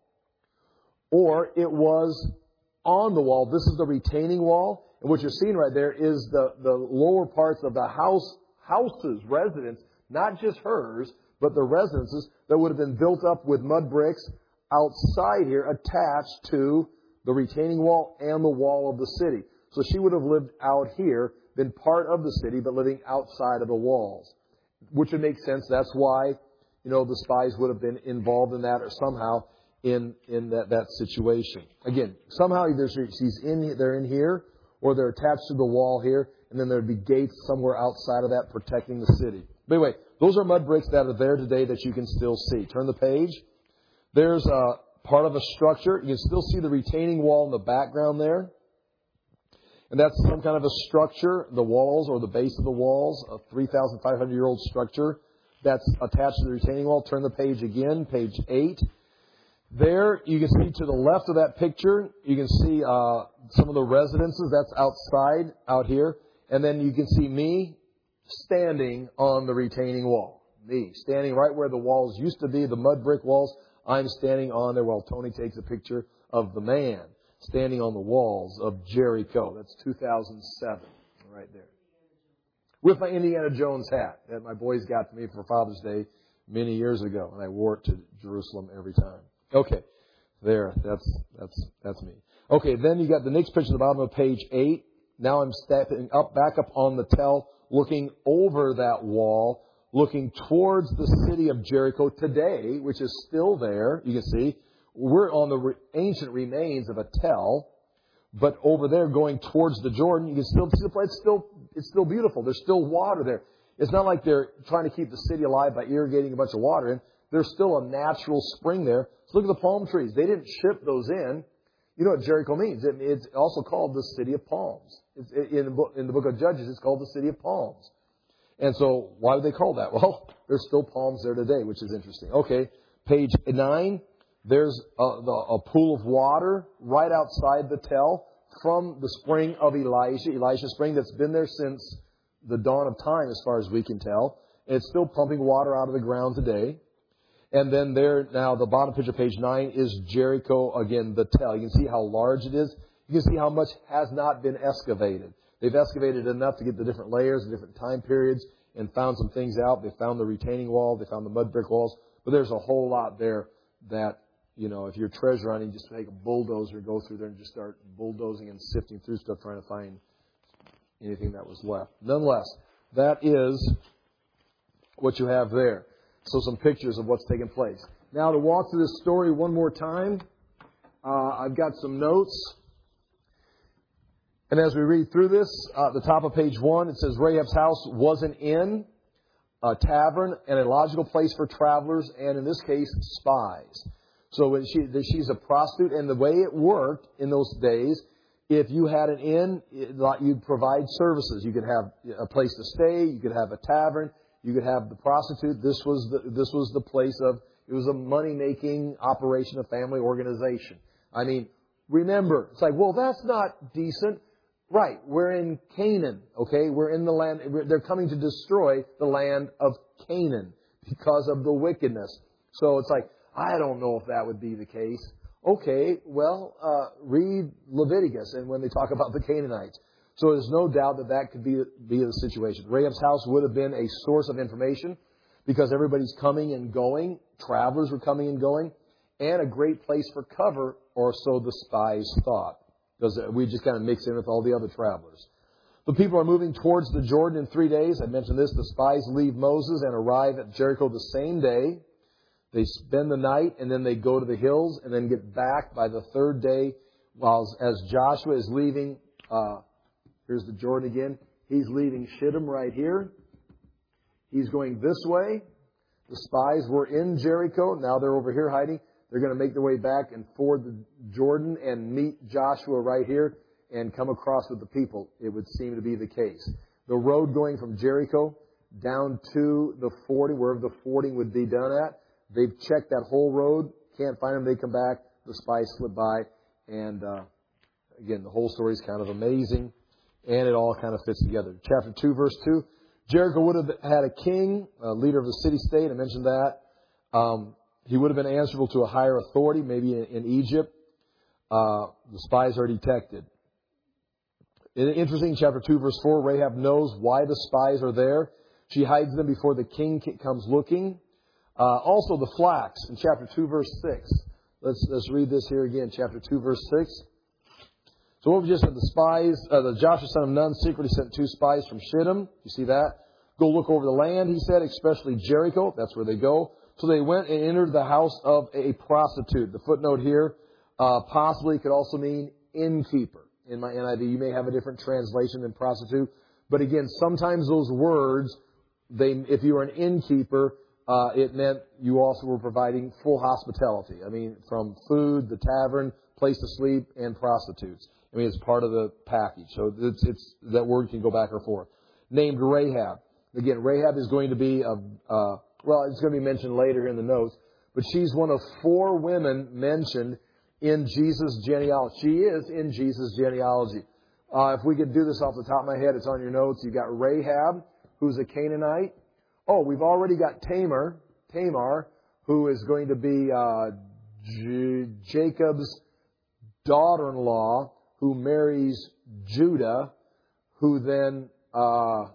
Or it was on the wall. This is the retaining wall. And what you're seeing right there is the, the lower parts of the house, houses, residence, not just hers, but the residences that would have been built up with mud bricks outside here attached to the retaining wall and the wall of the city. So she would have lived out here, been part of the city, but living outside of the walls, which would make sense. That's why, you know, the spies would have been involved in that or somehow in, in that, that situation. Again, somehow either she's in, they're in here or they're attached to the wall here, and then there'd be gates somewhere outside of that protecting the city. But anyway, those are mud bricks that are there today that you can still see. Turn the page. There's a part of a structure. You can still see the retaining wall in the background there. And that's some kind of a structure, the walls or the base of the walls, a three thousand five hundred year old structure that's attached to the retaining wall. Turn the page again, page eight. There, you can see to the left of that picture, you can see uh, some of the residences. That's outside, out here. And then you can see me standing on the retaining wall. Me, standing right where the walls used to be, the mud brick walls. I'm standing on there while Tony takes a picture of the man standing on the walls of Jericho. That's two thousand seven, right there. With my Indiana Jones hat that my boys got me for Father's Day many years ago, and I wore it to Jerusalem every time. Okay, there, that's that's that's me. Okay, then you got the next picture at the bottom of page eight. Now I'm stepping up, back up on the tell, looking over that wall, looking towards the city of Jericho today, which is still there. You can see we're on the re- ancient remains of a tell, but over there going towards the Jordan, you can still see the place. It's still it's still beautiful. There's still water there. It's not like they're trying to keep the city alive by irrigating a bunch of water in. There's still a natural spring there. So look at the palm trees. They didn't ship those in. You know what Jericho means. It, it's also called the city of palms. It's, in, the book, in the book of Judges, it's called the city of palms. And so why do they call that? Well, there's still palms there today, which is interesting. Okay, page nine. There's a, the, a pool of water right outside the tell from the spring of Elisha, Elisha spring that's been there since the dawn of time as far as we can tell. And it's still pumping water out of the ground today. And then there, now the bottom picture, page nine, is Jericho, again, the tell. You can see how large it is. You can see how much has not been excavated. They've excavated enough to get the different layers and different time periods and found some things out. They found the retaining wall. They found the mud brick walls. But there's a whole lot there that, you know, if you're treasure hunting, just take a bulldozer and go through there and just start bulldozing and sifting through stuff trying to find anything that was left. Nonetheless, that is what you have there. So some pictures of what's taken place. Now to walk through this story one more time, uh, I've got some notes. And as we read through this, uh, at the top of page one, it says Rahab's house was an inn, a tavern, and a logical place for travelers, and in this case, spies. So when she, she's a prostitute, and the way it worked in those days, if you had an inn, you'd provide services. You could have a place to stay, you could have a tavern, you could have the prostitute. This was the, this was the place of, it was a money-making operation, a family organization. I mean, remember, it's like, well, that's not decent. Right, we're in Canaan, okay? We're in the land, they're coming to destroy the land of Canaan because of the wickedness. So it's like, I don't know if that would be the case. Okay, well, uh, read Leviticus and when they talk about the Canaanites. So there's no doubt that that could be, be the situation. Rahab's house would have been a source of information because everybody's coming and going. Travelers were coming and going. And a great place for cover, or so the spies thought. Because we just kind of mix in with all the other travelers. The people are moving towards the Jordan in three days. I mentioned this. The spies leave Moses and arrive at Jericho the same day. They spend the night and then they go to the hills and then get back by the third day. While as Joshua is leaving, uh, here's the Jordan again. He's leaving Shittim right here. He's going this way. The spies were in Jericho. Now they're over here hiding. They're going to make their way back and ford the Jordan and meet Joshua right here and come across with the people. It would seem to be the case. The road going from Jericho down to the fording, wherever the fording would be done at, they've checked that whole road. Can't find them. They come back. The spies slip by. And uh, again, the whole story is kind of amazing. And it all kind of fits together. Chapter two, verse two. Jericho would have had a king, a leader of the city-state. I mentioned that. Um, He would have been answerable to a higher authority, maybe in, in Egypt. Uh, the spies are detected. Interesting, chapter two, verse four, Rahab knows why the spies are there. She hides them before the king comes looking. Uh, also, the flax in chapter two, verse six. Let's, let's read this here again, chapter two, verse six. So what we just said, the spies, uh, the Joshua son of Nun secretly sent two spies from Shittim. You see that? Go look over the land, he said, especially Jericho. That's where they go. So they went and entered the house of a prostitute. The footnote here uh, possibly could also mean innkeeper. In my N I V, you may have a different translation than prostitute. But again, sometimes those words, they, if you were an innkeeper, uh, it meant you also were providing full hospitality. I mean, from food, the tavern, place to sleep, and prostitutes. I mean, it's part of the package. So it's, it's that word can go back or forth. Named Rahab. Again, Rahab is going to be a... Uh, Well, it's going to be mentioned later in the notes, but she's one of four women mentioned in Jesus' genealogy. She is in Jesus' genealogy. Uh, if we could do this off the top of my head, it's on your notes. You've got Rahab, who's a Canaanite. Oh, we've already got Tamar, Tamar, who is going to be uh, J- Jacob's daughter-in-law, who marries Judah, who then... Uh,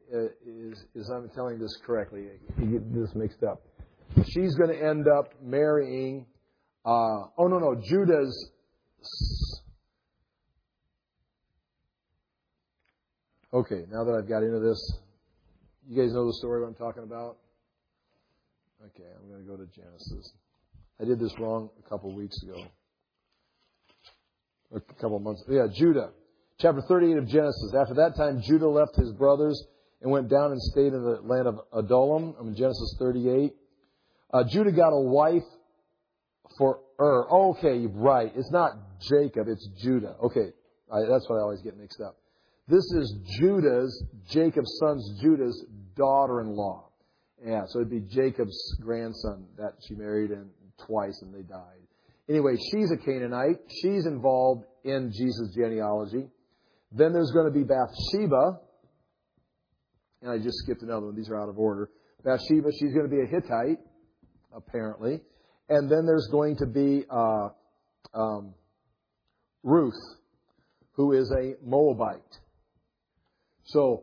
Is, is I'm telling this correctly? You get this mixed up. She's going to end up marrying. Uh, oh no no, Judah's. Okay, now that I've got into this, you guys know the story what I'm talking about. Okay, I'm going to go to Genesis. I did this wrong a couple weeks ago. A couple months. Yeah, Judah. Chapter thirty-eight of Genesis. After that time, Judah left his brothers and went down and stayed in the land of Adullam. I'm in Genesis thirty-eight. Uh, Judah got a wife for Ur. Okay, right. It's not Jacob, it's Judah. Okay, I, that's what I always get mixed up. This is Judah's, Jacob's son's Judah's daughter-in-law. Yeah, so it'd be Jacob's grandson that she married and twice and they died. Anyway, she's a Canaanite. She's involved in Jesus' genealogy. Then there's going to be Bathsheba. And I just skipped another one. These are out of order. Bathsheba, she's going to be a Hittite, apparently. And then there's going to be uh, um, Ruth, who is a Moabite. So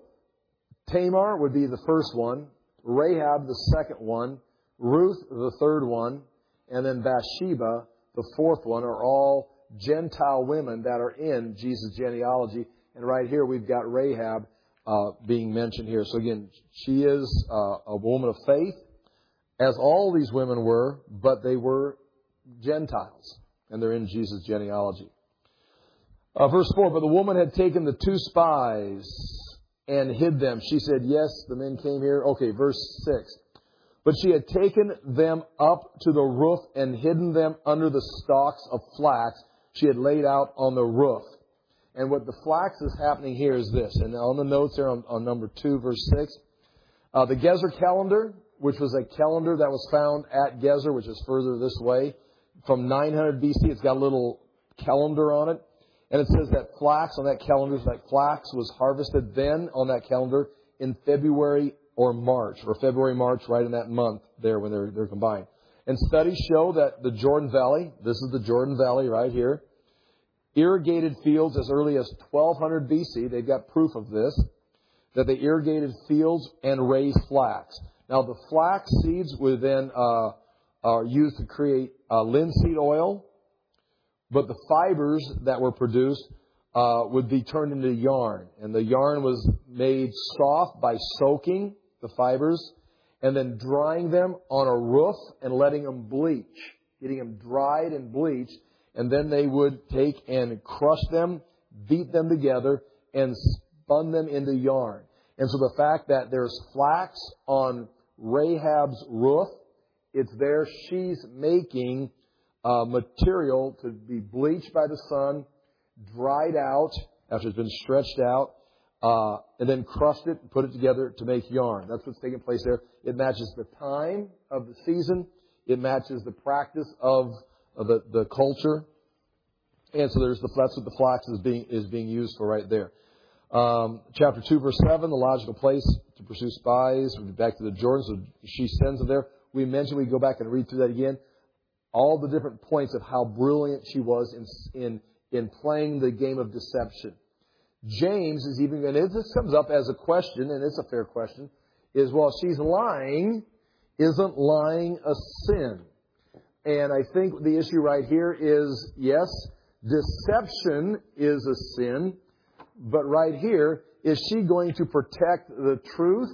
Tamar would be the first one, Rahab the second one, Ruth the third one, and then Bathsheba, the fourth one, are all Gentile women that are in Jesus' genealogy. And right here we've got Rahab uh, being mentioned here. So again, she is uh, a woman of faith, as all these women were, but they were Gentiles, and they're in Jesus' genealogy. Uh, verse four, but the woman had taken the two spies and hid them. She said, yes, the men came here. Okay, verse six. But she had taken them up to the roof and hidden them under the stalks of flax she had laid out on the roof. And what the flax is happening here is this. And on the notes there on, on number two, verse six. Uh, the Gezer calendar, which was a calendar that was found at Gezer, which is further this way, from nine hundred B C. It's got a little calendar on it. And it says that flax on that calendar, that flax was harvested then on that calendar in February or March, or February, March, right in that month there when they're, they're combined. And studies show that the Jordan Valley, this is the Jordan Valley right here, irrigated fields as early as twelve hundred B C. They've got proof of this, that they irrigated fields and raised flax. Now, the flax seeds were then uh, are used to create uh, linseed oil, but the fibers that were produced uh, would be turned into yarn. And the yarn was made soft by soaking the fibers and then drying them on a roof and letting them bleach, getting them dried and bleached. And then they would take and crush them, beat them together, and spun them into yarn. And so the fact that there's flax on Rahab's roof, it's there. She's making uh, material to be bleached by the sun, dried out after it's been stretched out, uh, and then crushed it and put it together to make yarn. That's what's taking place there. It matches the time of the season. It matches the practice of, of the, the culture. And so there's the, that's what the flax is being, is being used for right there. Um, chapter two, verse seven, the logical place to pursue spies. We'll be back to the Jordan, so she sends them there. We mentioned, we go back and read through that again, all the different points of how brilliant she was in, in, in playing the game of deception. James is even, and this comes up as a question, and it's a fair question, is, well, she's lying. Isn't lying a sin? And I think the issue right here is, yes, deception is a sin. But right here, is she going to protect the truth,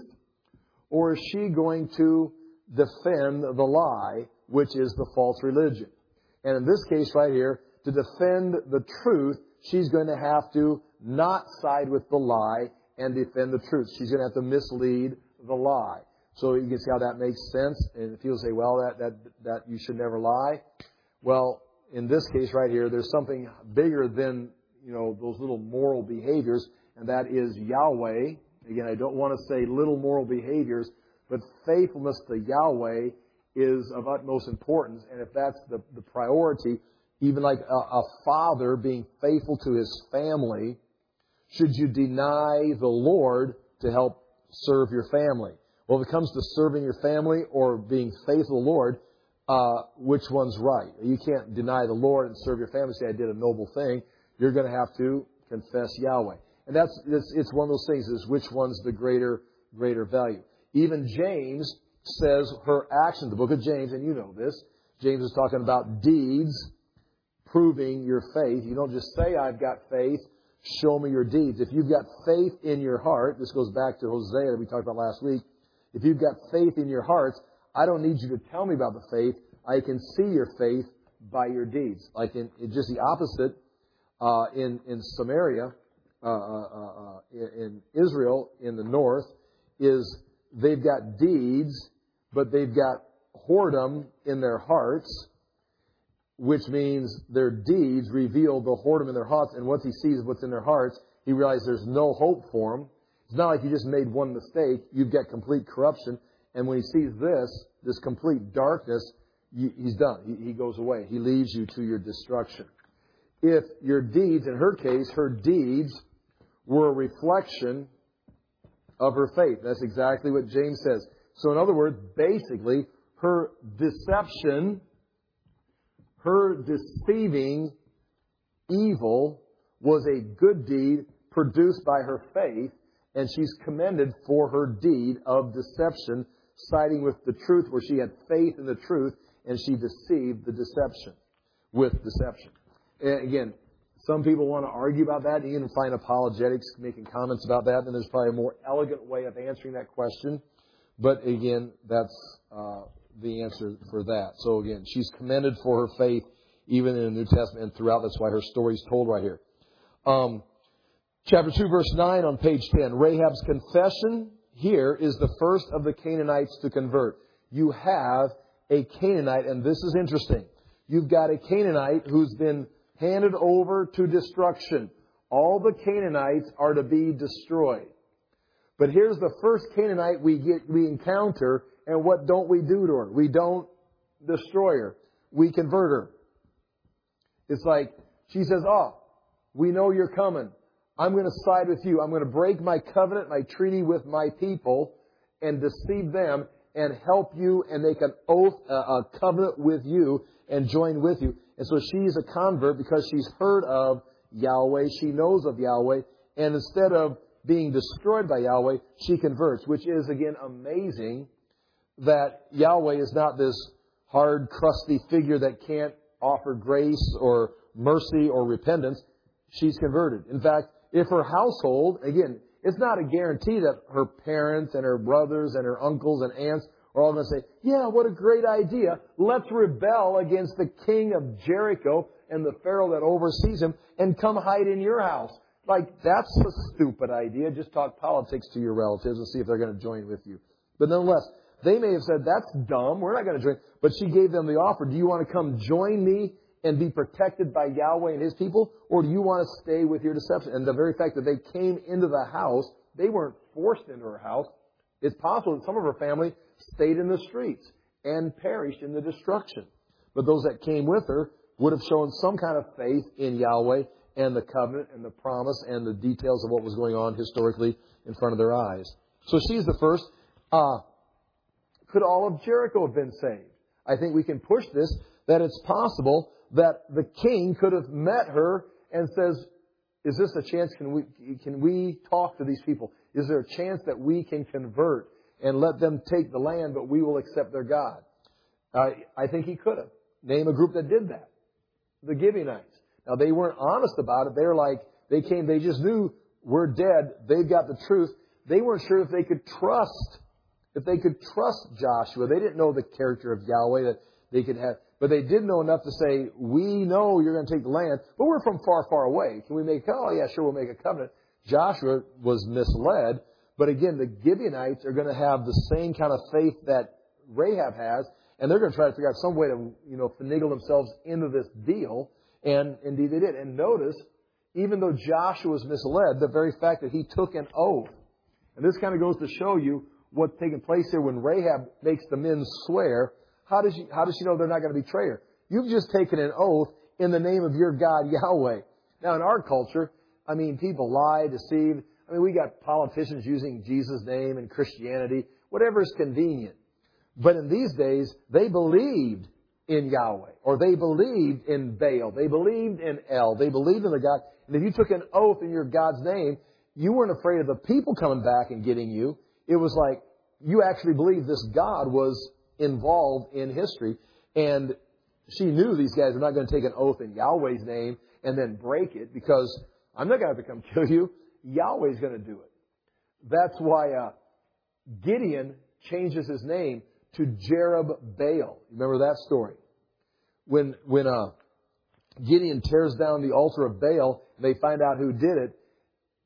or is she going to defend the lie, which is the false religion? And in this case right here, to defend the truth, she's going to have to not side with the lie and defend the truth. She's going to have to mislead the lie. So you can see how that makes sense. And if you'll say, well, that, that, that you should never lie. Well, in this case right here, there's something bigger than, you know, those little moral behaviors, and that is Yahweh. Again, I don't want to say little moral behaviors, but faithfulness to Yahweh is of utmost importance. And if that's the, the priority, even like a, a father being faithful to his family, should you deny the Lord to help serve your family? Well, if it comes to serving your family or being faithful to the Lord, uh, which one's right? You can't deny the Lord and serve your family and say, I did a noble thing. You're going to have to confess Yahweh. And that's, it's, it's one of those things, is which one's the greater, greater value. Even James says her action, the book of James, and you know this, James is talking about deeds proving your faith. You don't just say, I've got faith, show me your deeds. If you've got faith in your heart, this goes back to Hosea that we talked about last week. If you've got faith in your hearts, I don't need you to tell me about the faith. I can see your faith by your deeds. Like in, in just the opposite, Uh, in, in Samaria, uh, uh, uh, in Israel, in the north, is they've got deeds, but they've got whoredom in their hearts, which means their deeds reveal the whoredom in their hearts. And once he sees what's in their hearts, he realizes there's no hope for them. It's not like you just made one mistake. You've got complete corruption. And when he sees this, this complete darkness, he's done. He, he goes away. He leaves you to your destruction. If your deeds, in her case, her deeds were a reflection of her faith. That's exactly what James says. So in other words, basically, her deception, her deceiving evil was a good deed produced by her faith, and she's commended for her deed of deception, siding with the truth where she had faith in the truth, and she deceived the deception with deception. And again, some people want to argue about that. You can find apologetics making comments about that, and there's probably a more elegant way of answering that question. But again, that's uh, the answer for that. So again, she's commended for her faith, even in the New Testament and throughout. That's why her story is told right here. Um, chapter two, verse nine on page ten. Rahab's confession here is the first of the Canaanites to convert. You have a Canaanite, and this is interesting. You've got a Canaanite who's been handed over to destruction. All the Canaanites are to be destroyed. But here's the first Canaanite we get, we encounter, and what don't we do to her? We don't destroy her. We convert her. It's like, she says, oh, we know you're coming. I'm going to side with you. I'm going to break my covenant, my treaty with my people, and deceive them, and help you, and make an oath, uh, a covenant with you, and join with you. And so she's a convert because she's heard of Yahweh. She knows of Yahweh. And instead of being destroyed by Yahweh, she converts, which is, again, amazing that Yahweh is not this hard, crusty figure that can't offer grace or mercy or repentance. She's converted. In fact, if her household, again, it's not a guarantee that her parents and her brothers and her uncles and aunts are all going to say, yeah, what a great idea. Let's rebel against the king of Jericho and the Pharaoh that oversees him and come hide in your house. Like, that's a stupid idea. Just talk politics to your relatives and see if they're going to join with you. But nonetheless, they may have said, that's dumb. We're not going to join. But she gave them the offer. Do you want to come join me and be protected by Yahweh and His people? Or do you want to stay with your deception? And the very fact that they came into the house, they weren't forced into her house. It's possible that some of her family stayed in the streets and perished in the destruction. But those that came with her would have shown some kind of faith in Yahweh and the covenant and the promise and the details of what was going on historically in front of their eyes. So she's the first. Uh, could all of Jericho have been saved? I think we can push this, that it's possible that the king could have met her and says, is this a chance? Can we, can we talk to these people? Is there a chance that we can convert and let them take the land, but we will accept their God? Uh, I think he could have. Name a group that did that. The Gibeonites. Now, they weren't honest about it. They're like, they came, they just knew we're dead. They've got the truth. They weren't sure if they could trust, if they could trust Joshua. They didn't know the character of Yahweh that they could have. But they did know enough to say, we know you're going to take the land, but we're from far, far away. Can we make, oh yeah, sure, we'll make a covenant. Joshua was misled. But again, the Gibeonites are going to have the same kind of faith that Rahab has, and they're going to try to figure out some way to, you know, finagle themselves into this deal. And indeed they did. And notice, even though Joshua was misled, the very fact that he took an oath, and this kind of goes to show you what's taking place here when Rahab makes the men swear. How does she, how does she know they're not going to betray her? You've just taken an oath in the name of your God, Yahweh. Now, in our culture, I mean, people lie, deceive. I mean, we got politicians using Jesus' name in Christianity, whatever is convenient. But in these days, they believed in Yahweh, or they believed in Baal. They believed in El. They believed in the God. And if you took an oath in your God's name, you weren't afraid of the people coming back and getting you. It was like you actually believed this God was involved in history. And she knew these guys were not going to take an oath in Yahweh's name and then break it, because I'm not going to have to come kill you. Yahweh's going to do it. That's why uh, Gideon changes his name to Jerub-Baal. Remember that story? When when uh, Gideon tears down the altar of Baal, and they find out who did it,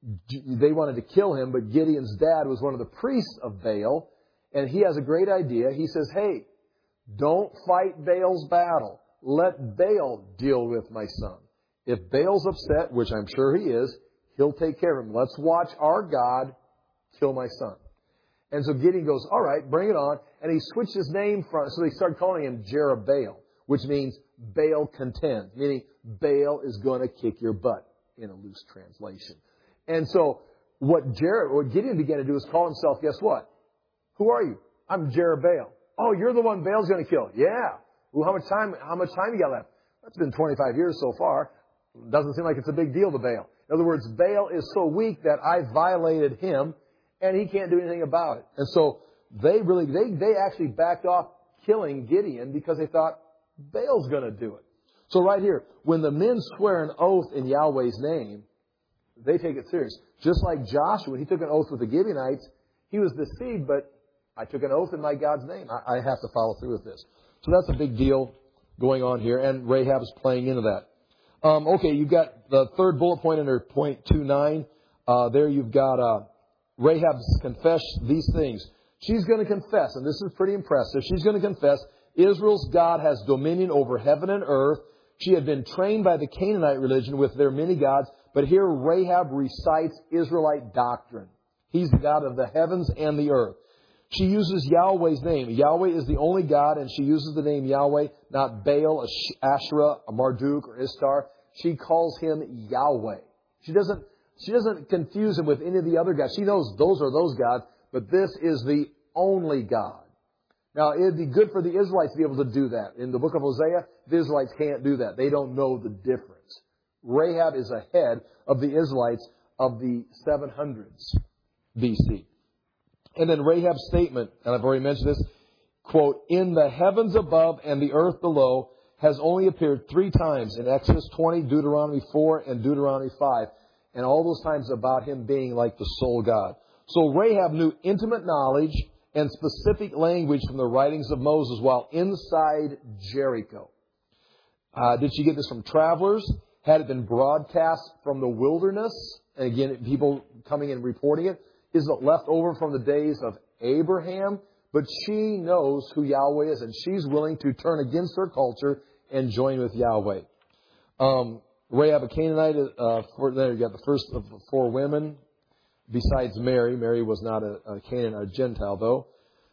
they wanted to kill him, but Gideon's dad was one of the priests of Baal, and he has a great idea. He says, hey, don't fight Baal's battle. Let Baal deal with my son. If Baal's upset, which I'm sure he is, he'll take care of him. Let's watch our God kill my son. And so Gideon goes, all right, bring it on. And he switched his name from, so they started calling him Jerubbaal, which means Baal contends, meaning Baal is going to kick your butt in a loose translation. And so what, Jer- what Gideon began to do is call himself, guess what? Who are you? I'm Jerubbaal. Oh, you're the one Baal's going to kill. Yeah. Well, how much time, how much time you got left? That's been twenty-five years so far. Doesn't seem like it's a big deal to Baal. In other words, Baal is so weak that I violated him and he can't do anything about it. And so they really, they, they actually backed off killing Gideon because they thought Baal's going to do it. So right here, when the men swear an oath in Yahweh's name, they take it serious. Just like Joshua, when he took an oath with the Gibeonites, he was deceived, but I took an oath in my God's name. I, I have to follow through with this. So that's a big deal going on here, and Rahab is playing into that. Um, okay, you've got the third bullet point under point two nine. Uh, there you've got uh, Rahab's confess these things. She's going to confess, and this is pretty impressive. She's going to confess Israel's God has dominion over heaven and earth. She had been trained by the Canaanite religion with their many gods, but here Rahab recites Israelite doctrine. He's the God of the heavens and the earth. She uses Yahweh's name. Yahweh is the only God, and she uses the name Yahweh, not Baal, Asherah, a Marduk, or Ishtar. She calls him Yahweh. She doesn't, she doesn't confuse him with any of the other gods. She knows those are those gods, but this is the only God. Now, it'd be good for the Israelites to be able to do that. In the book of Hosea, the Israelites can't do that. They don't know the difference. Rahab is ahead of the Israelites of the seven hundreds B C. And then Rahab's statement, and I've already mentioned this, quote, in the heavens above and the earth below has only appeared three times in Exodus twenty, Deuteronomy four, and Deuteronomy five. And all those times about him being like the sole God. So Rahab knew intimate knowledge and specific language from the writings of Moses while inside Jericho. Uh, did she get this from travelers? Had it been broadcast from the wilderness? And again, people coming and reporting it. Is it left over from the days of Abraham? But she knows who Yahweh is, and she's willing to turn against her culture and join with Yahweh. Um, Rahab, a Canaanite, uh, for, there you got the first of the four women, besides Mary. Mary was not a, a Canaanite, a Gentile, though.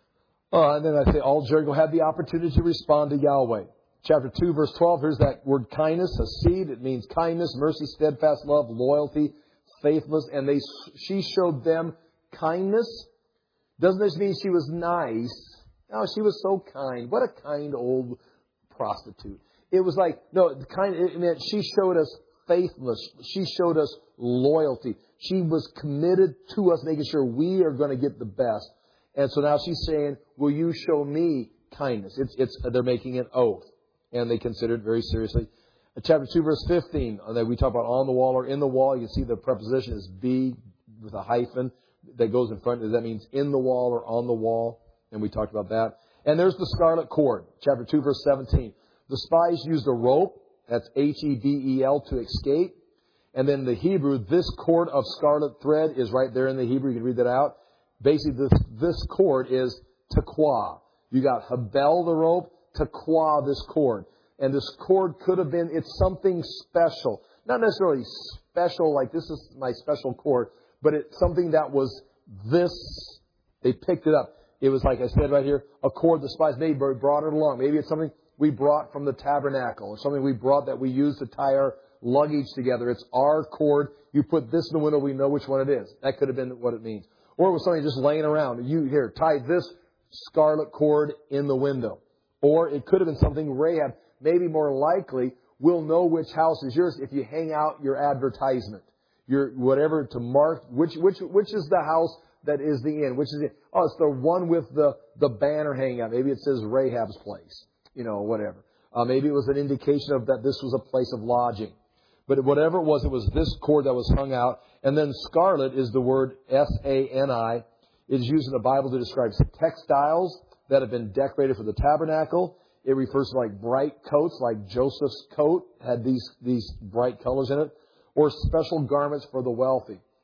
Uh, and then I say all Jericho had the opportunity to respond to Yahweh. Chapter two, verse twelve, here's that word kindness, hasid. It means kindness, mercy, steadfast love, loyalty, faithfulness. And they, she showed them kindness. Doesn't this mean she was nice? No, she was so kind. What a kind old prostitute. It was like, no, the kind, it meant she showed us faithfulness. She showed us loyalty. She was committed to us, making sure we are going to get the best. And so now she's saying, will you show me kindness? It's, it's, they're making an oath. And they consider it very seriously. Chapter two, verse fifteen, that we talk about on the wall or in the wall. You can see the preposition is be with a hyphen that goes in front. That means in the wall or on the wall. And we talked about that. And there's the scarlet cord. Chapter two, verse seventeen. The spies used a rope. That's H E B E L to escape. And then the Hebrew, this cord of scarlet thread is right there in the Hebrew. You can read that out. Basically, this, this cord is tequah. You got Habel, the rope, tequah, this cord. And this cord could have been, it's something special. Not necessarily special, like this is my special cord, but it's something that was this. They picked it up. It was, like I said right here, a cord the spies maybe brought it along. Maybe it's something we brought from the tabernacle or something we brought that we used to tie our luggage together. It's our cord. You put this in the window, we know which one it is. That could have been what it means. Or it was something just laying around. You here, tie this scarlet cord in the window. Or it could have been something Rahab, maybe more likely, will know which house is yours if you hang out your advertisement. Your whatever to mark, which which which is the house that is the inn. Which is it? Oh, it's the one with the, the banner hanging out. Maybe it says Rahab's place. You know, whatever. Uh, maybe it was an indication of that this was a place of lodging. But whatever it was, it was this cord that was hung out. And then scarlet is the word S A N I. It is used in the Bible to describe textiles that have been decorated for the tabernacle. It refers to like bright coats, like Joseph's coat had these, these bright colors in it. Or special garments for the wealthy.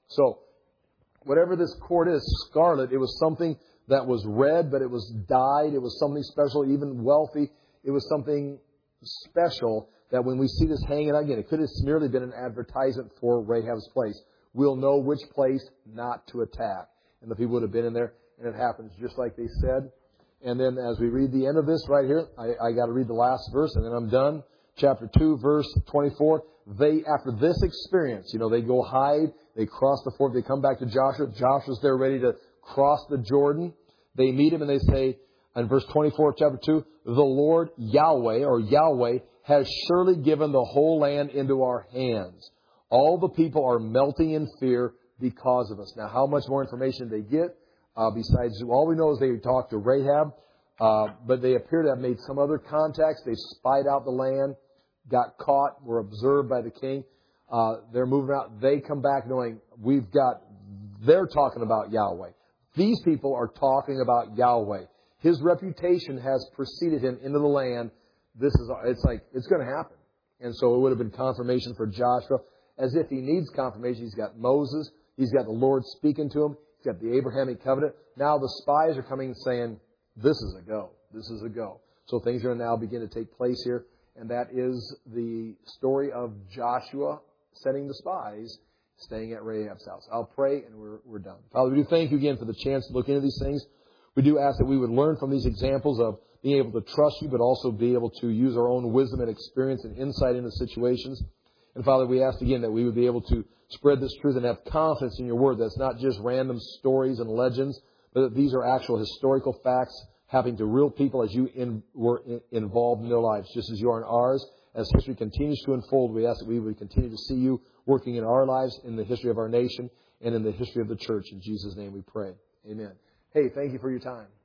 So, whatever this cord is, scarlet, it was something that was red, but it was dyed. It was something special, even wealthy. It was something special that when we see this hanging out again, it could have merely been an advertisement for Rahab's place. We'll know which place not to attack. And the people would have been in there, and it happens just like they said. And then as we read the end of this right here, I, I got to read the last verse, and then I'm done. Chapter two, verse twenty-four. They, after this experience, you know, they go hide, they cross the ford, they come back to Joshua. Joshua's there ready to cross the Jordan. They meet him and they say, in verse twenty-four of chapter two, the Lord Yahweh, or Yahweh, has surely given the whole land into our hands. All the people are melting in fear because of us. Now, how much more information did they get? Uh, besides, all we know is they talked to Rahab, uh, but they appear to have made some other contacts. They spied out the land, got caught, were observed by the king. Uh, they're moving out. They come back knowing we've got, they're talking about Yahweh. These people are talking about Yahweh. His reputation has preceded him into the land. This is, it's like, it's going to happen. And so it would have been confirmation for Joshua. As if he needs confirmation, he's got Moses. He's got the Lord speaking to him. He's got the Abrahamic covenant. Now the spies are coming and saying, this is a go. This is a go. So things are going to now begin to take place here. And that is the story of Joshua sending the spies, staying at Rahab's house. I'll pray and we're, we're done. Father, we do thank you again for the chance to look into these things. We do ask that we would learn from these examples of being able to trust you, but also be able to use our own wisdom and experience and insight into situations. And Father, we ask again that we would be able to spread this truth and have confidence in your word. That's not just random stories and legends, but that these are actual historical facts happening to real people as you in, were in, involved in their lives, just as you are in ours. As history continues to unfold, we ask that we would continue to see you working in our lives, in the history of our nation, and in the history of the church. In Jesus' name we pray. Amen. Hey, thank you for your time.